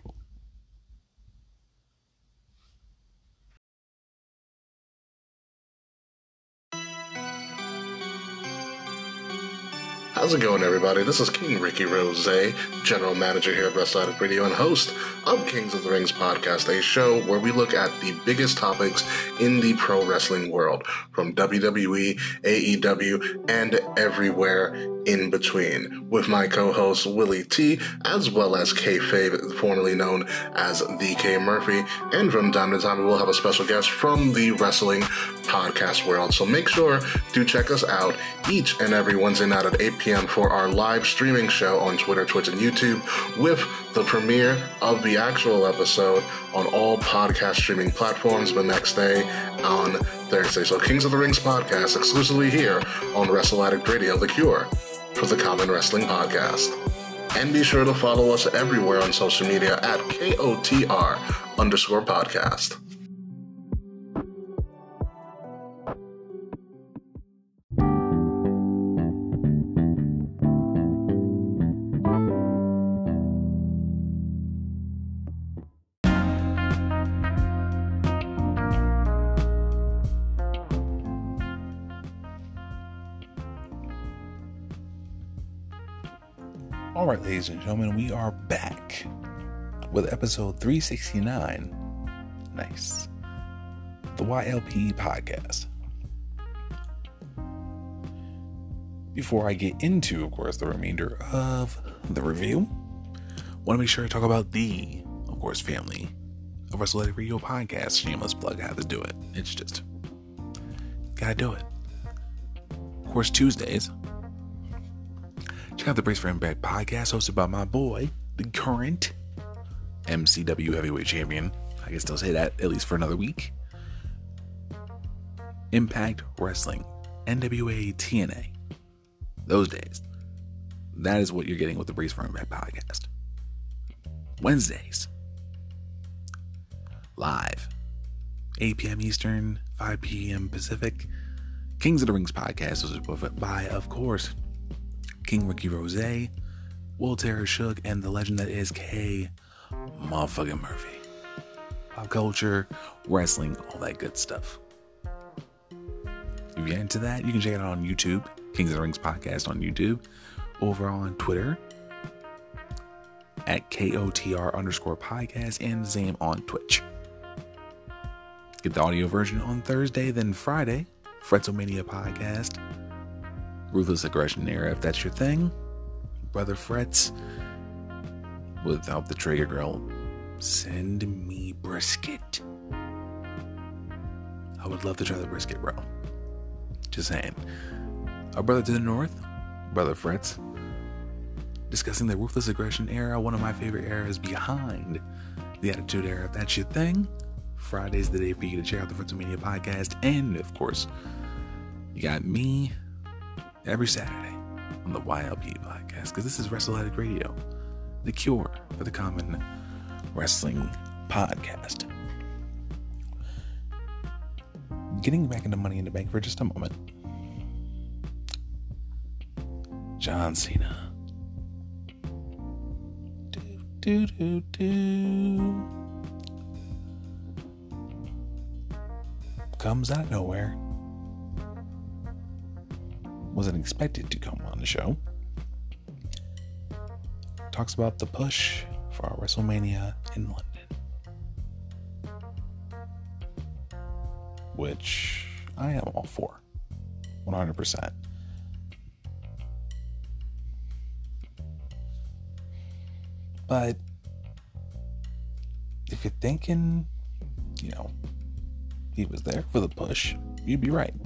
S3: How's it going, everybody? This is King Ricky Rose, General Manager here at Wrestle Addict Radio and host of Kings of the Rings podcast, a show where we look at the biggest topics in the pro wrestling world, from W W E, A E W, and everywhere in between, with my co-host Willie T, as well as K-Fave, formerly known as The K Murphy, and from time to time we will have a special guest from the wrestling podcast world. So make sure to check us out each and every Wednesday night at eight p.m. for our live streaming show on Twitter, Twitch, and YouTube, with the premiere of the actual episode on all podcast streaming platforms the next day on Thursday. So Kings of the Rings podcast exclusively here on Wrestle Addict Radio, the cure for the Common Wrestling Podcast. And be sure to follow us everywhere on social media at K O T R underscore podcast.
S1: All right, ladies and gentlemen, we are back with episode three sixty-nine. Nice. The Y L P podcast. Before I get into, of course, the remainder of the review, I want to make sure I talk about the, of course, family of WrestleLatic Radio podcast. Shameless plug, I have to do it. It's just, gotta do it. Of course, Tuesdays, check out the Brace for Impact podcast hosted by my boy, the current M C W heavyweight champion. I can still say that, at least for another week. Impact Wrestling, N W A, T N A. Those days. That is what you're getting with the Brace for Impact podcast. Wednesdays. Live. eight p.m. Eastern, five p.m. Pacific. Kings of the Rings podcast hosted by, of course, King Ricky Rose, Will Terror Shook, and the legend that is K motherfucking Murphy. Pop culture, wrestling, all that good stuff. If you're into that, you can check it out on YouTube, Kings of the Rings podcast on YouTube, over on Twitter at K O T R underscore podcast, and the same on Twitch. Get the audio version on Thursday, then Friday, Fretzomania podcast. Ruthless Aggression Era, if that's your thing. Brother Fretz, without the Traeger Grill, send me brisket. I would love to try the brisket, bro. Just saying. Our brother to the north, Brother Fretz, discussing the Ruthless Aggression Era, one of my favorite eras behind the Attitude Era. If that's your thing, Friday's the day for you to check out the Fretzomania podcast. And, of course, you got me every Saturday on the Y L P podcast, because this is WrestleLatic Radio, the cure for the common wrestling podcast. Getting back into Money in the Bank for just a moment. John Cena. Do, do, do, do. Comes out of nowhere. Wasn't expected to come on the show. Talks about the push for our WrestleMania in London, which I am all for, one hundred percent. But if you're thinking, you know, he was there for the push, you'd be right.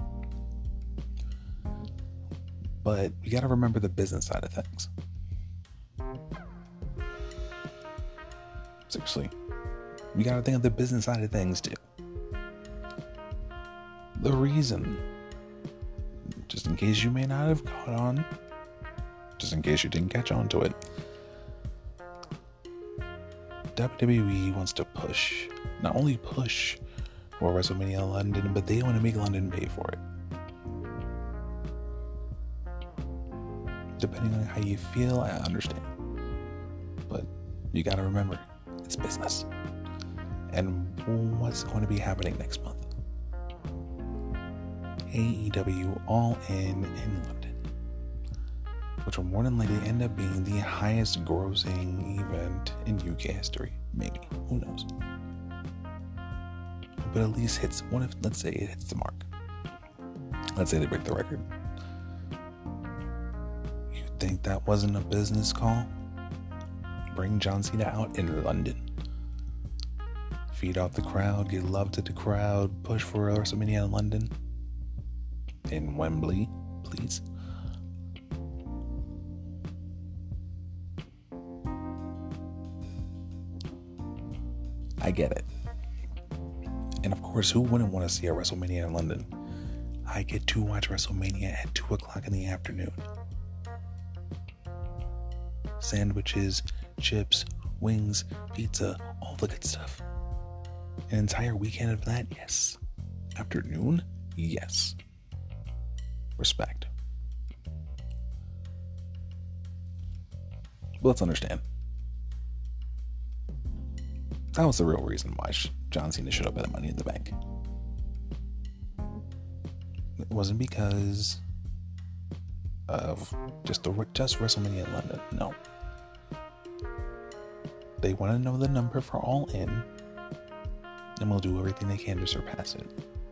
S1: But you got to remember the business side of things. Seriously, you got to think of the business side of things too. The reason, just in case you may not have caught on, just in case you didn't catch on to it, W W E wants to push, not only push for WrestleMania London, but they want to make London pay for it. Depending on how you feel, I understand. But you gotta remember, it's business. And what's going to be happening next month? A E W All In in London, which will more than likely end up being the highest grossing event in U K history. Maybe. Who knows? But at least hits, what if, let's say it hits the mark. Let's say they break the record. You think that wasn't a business call? Bring John Cena out in London. Feed off the crowd, give love to the crowd, push for WrestleMania in London. In Wembley, please. I get it. And of course, who wouldn't want to see a WrestleMania in London? I get to watch WrestleMania at two o'clock in the afternoon. sandwiches, chips, wings, pizza, all the good stuff. An entire weekend of that? Yes. Afternoon? Yes. Respect. But let's understand. That was the real reason why John Cena showed up at Money in the Bank. It wasn't because of just the just WrestleMania in London. No. They want to know the number for All In, and we'll do everything they can to surpass it.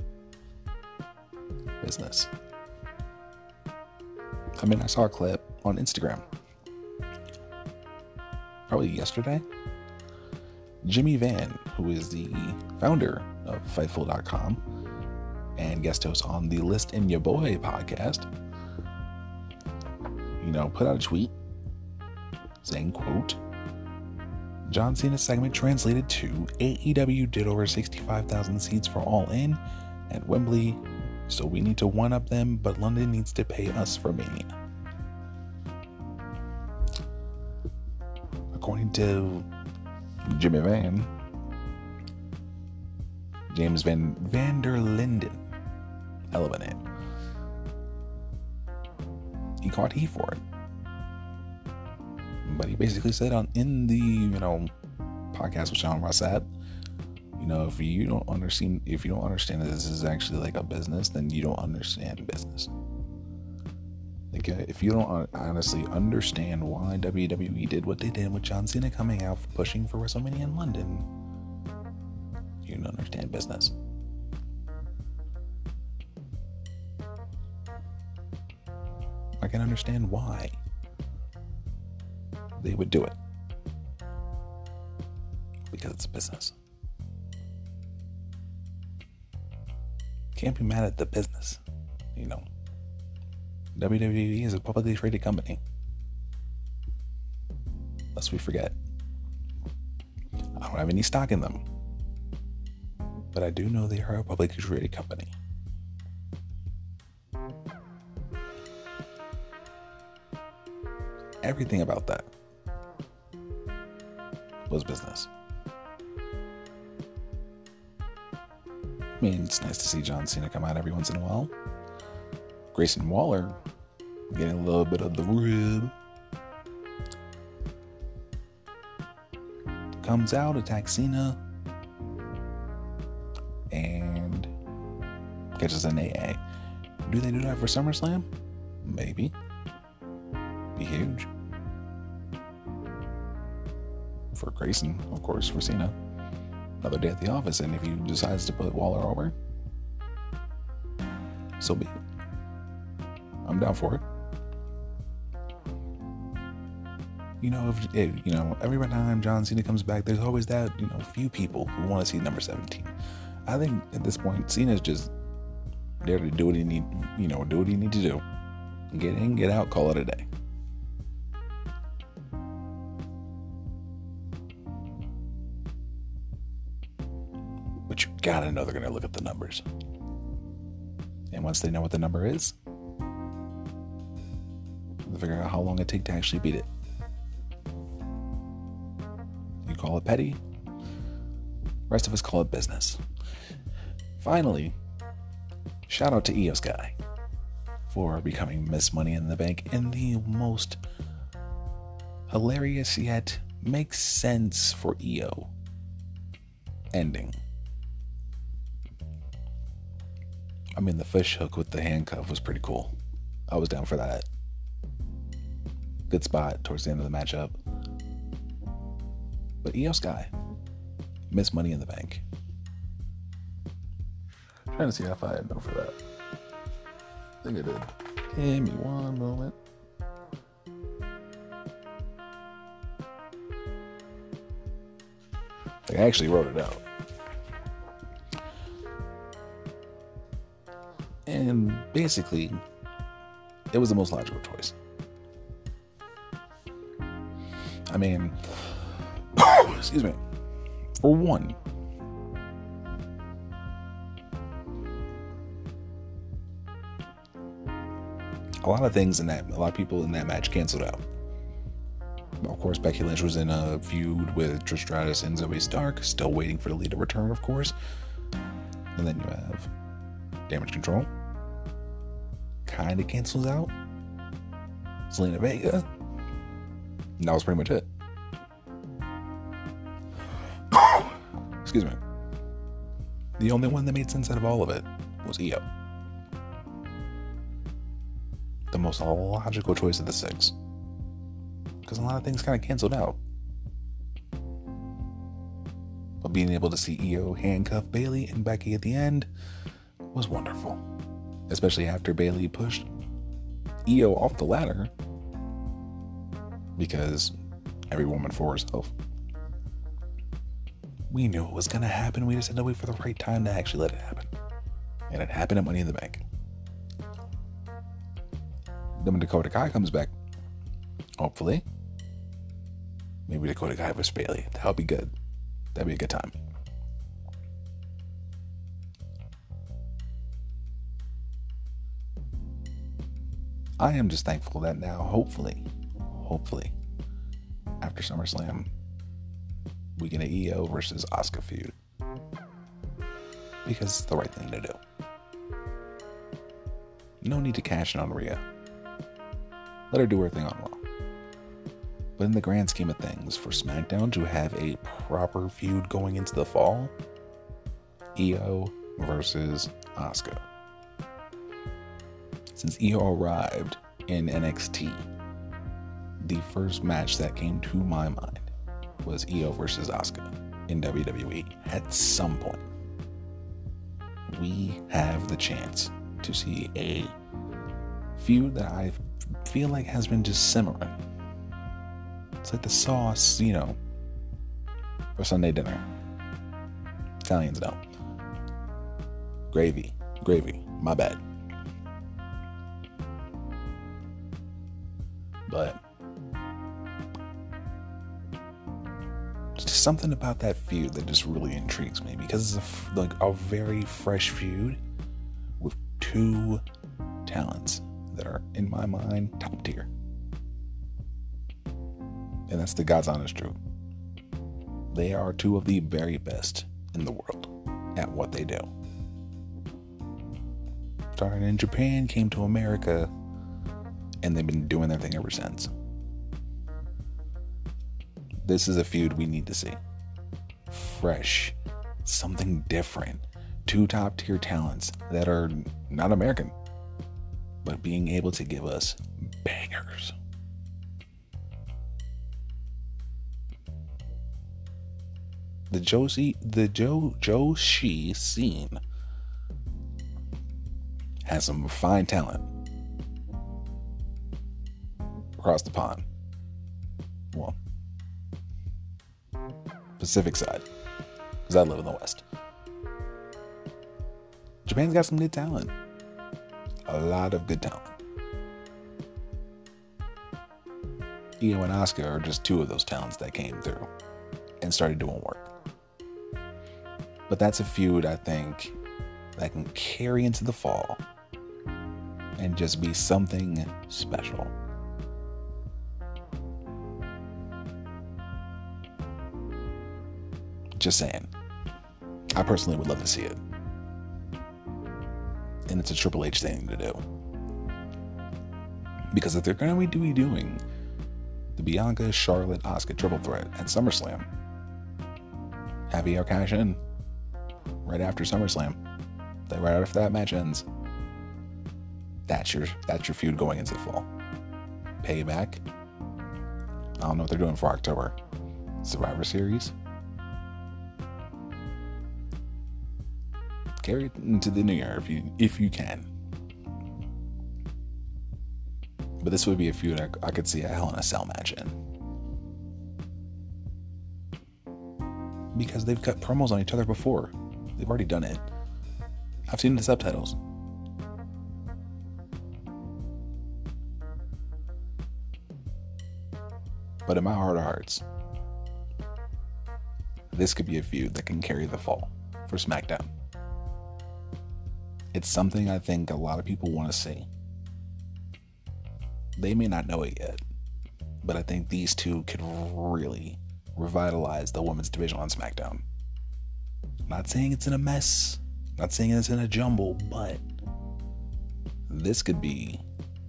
S1: Business. I mean, I saw a clip on Instagram probably yesterday. Jimmy Van, who is the founder of Fightful dot com and guest host on the List in Your Boy podcast, you know, put out a tweet saying, quote, John Cena's segment translated to A E W did over sixty-five thousand seats for All In at Wembley, so we need to one-up them, but London needs to pay us for Mania. According to Jimmy Van, James Van Vander Linden, hell of a name, he caught heat for it. But he basically said on in the, you know, podcast with Sean Rossat, you know, if you don't understand, if you don't understand that this is actually like a business, then you don't understand business. Like, uh, if you don't honestly understand why W W E did what they did with John Cena coming out pushing for WrestleMania in London, you don't understand business. I can understand why they would do it. Because it's a business. Can't be mad at the business, you know. W W E is a publicly traded company. Lest we forget. I don't have any stock in them. But I do know they are a publicly traded company. Everything about that was business. I mean, it's nice to see John Cena come out every once in a while. Grayson Waller getting a little bit of the rib. Comes out, attacks Cena, and catches an A A. Do they do that for SummerSlam? Maybe. Be huge. For Grayson, of course, for Cena. Another day at the office, and if he decides to put Waller over, so be it. I'm down for it. You know, if, if you know, every time John Cena comes back, there's always that, you know, few people who want to see number seventeen. I think at this point, Cena's just there to do what he need, you know, do what he need to do. Get in, get out, call it a day. But you gotta know they're gonna look at the numbers. And once they know what the number is, they'll figure out how long it takes to actually beat it. You call it petty. Rest of us call it business. Finally, shout out to Io Sky for becoming Miss Money in the Bank in the most hilarious yet makes sense for Io ending. I mean, the fish hook with the handcuff was pretty cool. I was down for that. Good spot towards the end of the matchup. But Io Sky, Miss Money in the Bank. Trying to see if I had no for that. I think I did. Give me one moment. I actually wrote it out. And basically, it was the most logical choice. I mean, excuse me. For one, a lot of things in that, a lot of people in that match canceled out. Of course, Becky Lynch was in a feud with Trish Stratus and Zoe Stark, still waiting for the lead to return, of course. And then you have Damage Control. Kind of cancels out. Zelina Vega. And that was pretty much it. Excuse me. The only one that made sense out of all of it was Io. The most logical choice of the six. Because a lot of things kind of canceled out. But being able to see Io handcuff Bayley and Becky at the end was wonderful. Especially after Bayley pushed Io off the ladder. Because every woman for herself. We knew it was going to happen. We just had to wait for the right time to actually let it happen. And it happened at Money in the Bank. Then when Dakota Kai comes back, hopefully, maybe Dakota Kai versus Bayley. That would be good. That'd be a good time. I am just thankful that now, hopefully, hopefully, after SummerSlam, we get an Io versus Asuka feud. Because it's the right thing to do. No need to cash in on Rhea. Let her do her thing on Raw. But in the grand scheme of things, for SmackDown to have a proper feud going into the fall, Io versus Asuka. Since Io arrived in N X T, the first match that came to my mind was Io versus Asuka in W W E. At some point, we have the chance to see a feud that I feel like has been just simmering. It's like the sauce, you know, for Sunday dinner. Italians don't. Gravy. Gravy. My bad. But just something about that feud that just really intrigues me, because it's a, like a very fresh feud with two talents that are, in my mind, top tier. And that's the God's honest truth. They are two of the very best in the world at what they do. Started in Japan, came to America, and they've been doing their thing ever since. This is a feud we need to see. Fresh. Something different. Two top tier talents that are not American, but being able to give us bangers. The Josie, the Joe Joshi scene has some fine talent across the pond. Well, Pacific side, because I live in the West. Japan's got some good talent. A lot of good talent. Io and Asuka are just two of those talents that came through and started doing work. But that's a feud, I think, that can carry into the fall and just be something special. Just saying. I personally would love to see it. And it's a Triple H thing to do. Because if they're going to be doing the Bianca, Charlotte, Asuka triple threat at SummerSlam, have Io cash in right after SummerSlam. Like right after that match ends. That's your that's your feud going into the fall. Payback. I don't know what they're doing for October. Survivor Series. Carry it into the new year if you if you can. But this would be a feud I, I could see a Hell in a Cell match in. Because they've cut promos on each other before. They've already done it. I've seen the subtitles. But in my heart of hearts, this could be a feud that can carry the fall for SmackDown. It's something I think a lot of people want to see. They may not know it yet. but I think these two could really revitalize the women's division on SmackDown. Not saying it's in a mess, not saying it's in a jumble, but this could be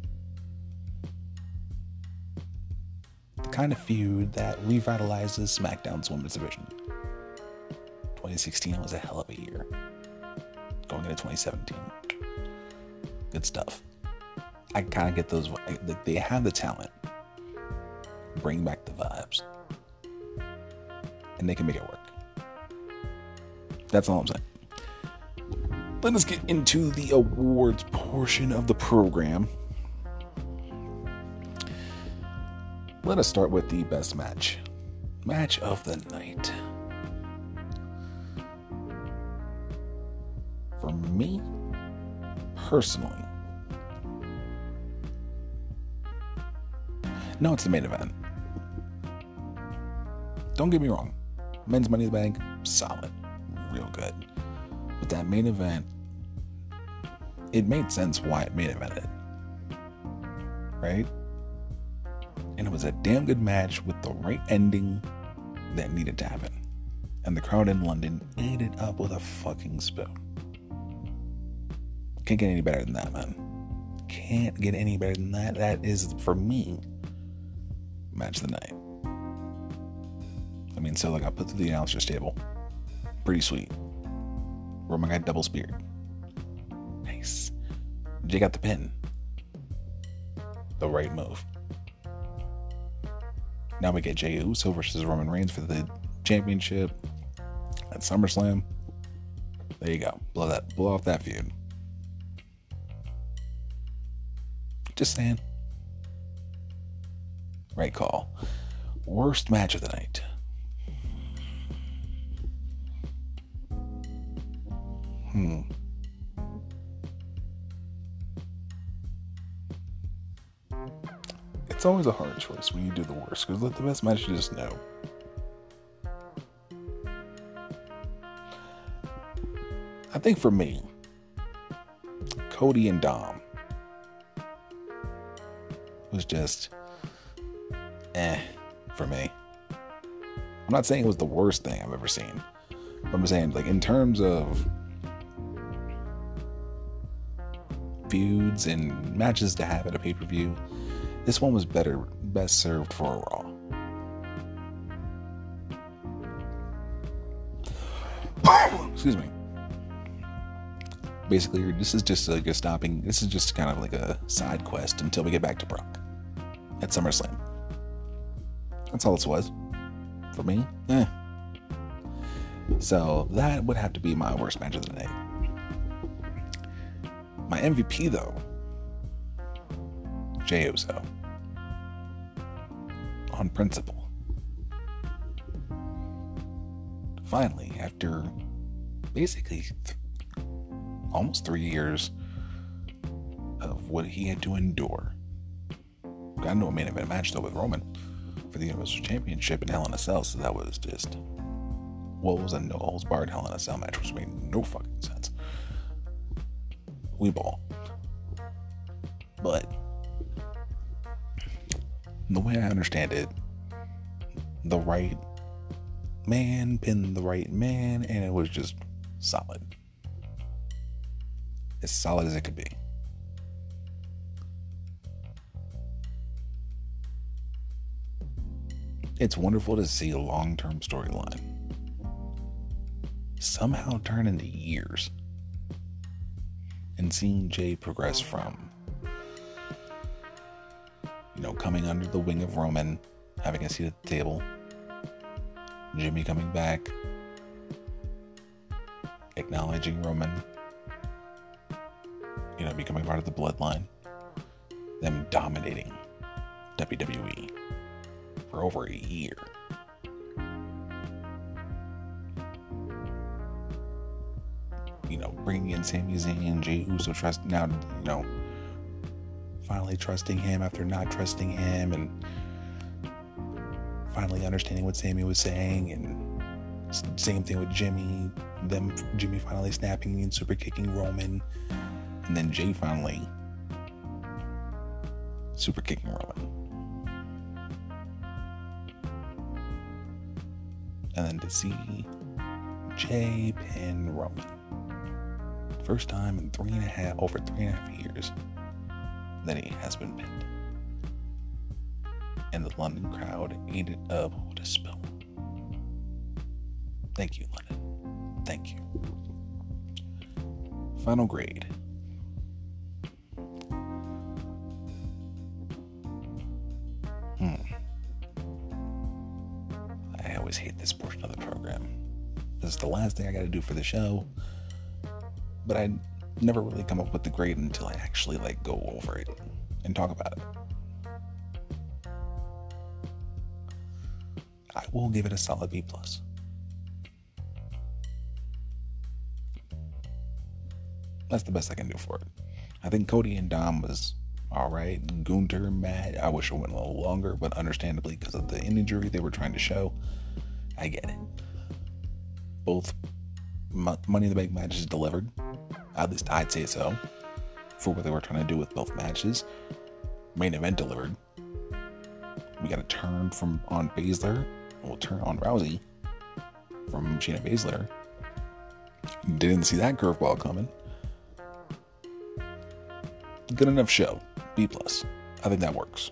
S1: the kind of feud that revitalizes SmackDown's women's division. twenty sixteen was a hell of a year. Going into twenty seventeen, good stuff. I kind of get those. They have the talent, bring back the vibes, and they can make it work. That's all I'm saying. Let us get into the awards portion of the program. Let us start with the best match. Match of the night. For me, personally, no, it's the main event. Don't get me wrong. Men's Money in the Bank, solid. Real good. But that main event, it made sense why it main evented. Right? And it was a damn good match with the right ending that needed to happen. And the crowd in London ate it up with a fucking spoon. Can't get any better than that, man. Can't get any better than that. That is, for me, match of the night. I mean, so like I put through the announcer's table. Pretty sweet. Roman got double speared. Nice. Jay got the pin. The right move. Now we get Jey Uso versus Roman Reigns for the championship at SummerSlam. There you go. Blow that. Blow off that feud. Just saying. Right call. Worst match of the night. Hmm. It's always a hard choice when you do the worst, because the best match you just know. I think for me, Cody and Dom was just eh for me. I'm not saying it was the worst thing I've ever seen, but I'm saying, like, in terms of feuds and matches to have at a pay-per-view, this one was better, best served for a Raw. Excuse me. Basically, this is just like a stopping, this is just kind of like a side quest until we get back to Brock at SummerSlam. That's all this was. For me, eh. So that would have to be my worst match of the night. My M V P, though, Jey Uso. On principle. Finally, after basically th- almost three years of what he had to endure, got into a main event match, though, with Roman for the Universal Championship in Hell in a Cell, so that was just, well, it was a no-holds-barred Hell in a Cell match, which made no fucking sense. We ball. But the way I understand it, the right man pinned the right man, and it was just solid. As solid as it could be. It's wonderful to see a long-term storyline somehow turn into years. And seeing Jay progress from, you know, coming under the wing of Roman, having a seat at the table, Jimmy coming back, acknowledging Roman, you know, becoming part of the bloodline, them dominating W W E for over a year. You know, bringing in Sami Zayn, Jey Uso, trust now, you know, finally trusting him after not trusting him, and finally understanding what Sami was saying, and same thing with Jimmy, them Jimmy finally snapping and super kicking Roman, and then Jay finally super kicking Roman. and then to see Jay pin Roman. First time in three and a half, over three and a half years that he has been pinned. And the London crowd ate it up with a spill. Thank you, London. Thank you. Final grade. Hmm. I always hate this portion of the program. This is the last thing I gotta do for the show. But I never really come up with the grade until I actually like go over it and talk about it. I will give it a solid B plus. That's the best I can do for it. I think Cody and Dom was alright. Gunther, Matt, I wish it went a little longer, but understandably because of the injury they were trying to show, I get it. Both Money in the Bank matches delivered. At least I'd say so. For what they were trying to do with both matches. Main event delivered. We got a turn from on Baszler. We'll turn on Rousey from Shayna Baszler. Didn't see that curveball coming. Good enough show. B plus. I think that works.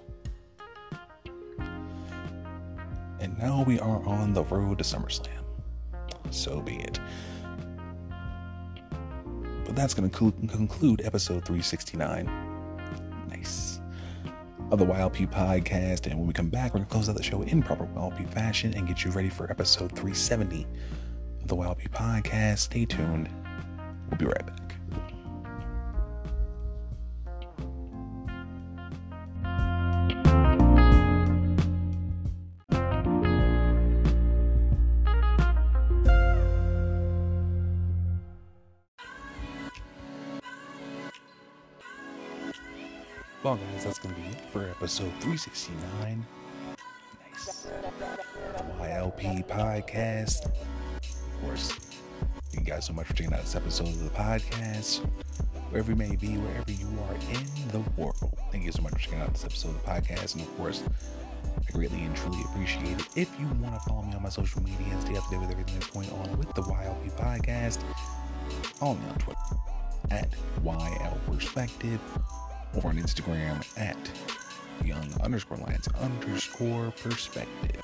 S1: And now we are on the road to SummerSlam. So be it. But that's going to conclude episode three sixty-nine. Nice. Of the Y L P podcast. And when we come back, we're going to close out the show in proper Y L P fashion and get you ready for episode three seventy of the Y L P podcast. Stay tuned. We'll be right back. Well, guys, that's going to be it for episode three sixty-nine. Nice. The Y L P podcast. Of course, thank you guys so much for checking out this episode of the podcast. Wherever you may be, wherever you are in the world. Thank you so much for checking out this episode of the podcast. And of course, I greatly and truly appreciate it. If you want to follow me on my social media and stay up to date with everything that's going on with the Y L P podcast, follow me on Twitter at Y L Perspective. Or on Instagram at young underscore lions underscore perspective.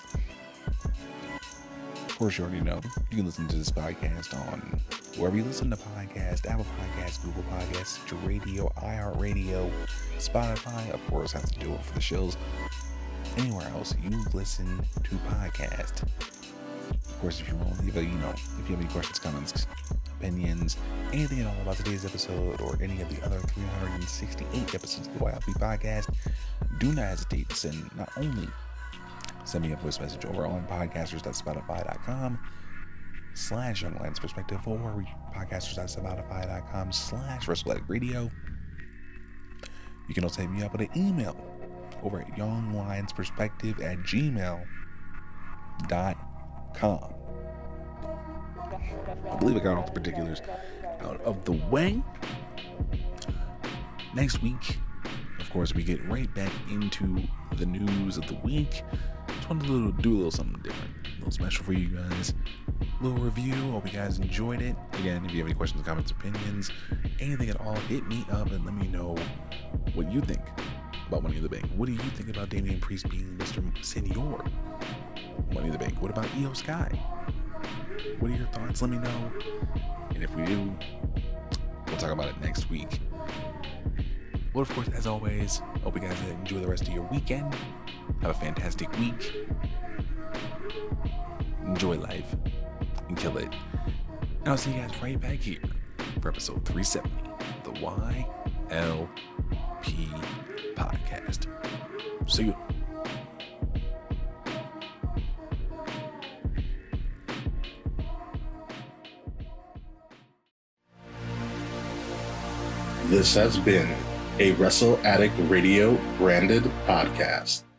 S1: Of course, you already know you can listen to this podcast on wherever you listen to podcasts, Apple Podcasts, Google Podcasts, Stitcher Radio, iHeartRadio, Spotify. Of course, I have to do it for the shows. Anywhere else you listen to podcast. Of course, if you want to leave a, you know, if you have any questions, comments, opinions, anything at all about today's episode or any of the other three hundred sixty-eight episodes of the Y L P podcast, do not hesitate to send not only send me a voice message over on podcasters.spotify.com slash Young Lions Perspective or podcasters.spotify.com slash WrestleAddict Radio. You can also hit me up with an email over at younglionsperspective at gmail dot com. I believe I got all the particulars out of the way. Next week, of course, we get right back into the news of the week. Just wanted to do a little something different, a little special for you guys. A little review. Hope you guys enjoyed it. Again, if you have any questions, comments, opinions, anything at all, hit me up and let me know what you think about Money in the Bank. What do you think about Damian Priest being Mister Senior Money in the Bank? What about Io Sky? What are your thoughts? Let me know. And if we do, we'll talk about it next week. Well, of course, as always, hope you guys enjoy the rest of your weekend. Have a fantastic week. Enjoy life and kill it. And I'll see you guys right back here for episode three seventy of the Y L P podcast. See you.
S3: This has been a WrestleAddict Radio branded podcast.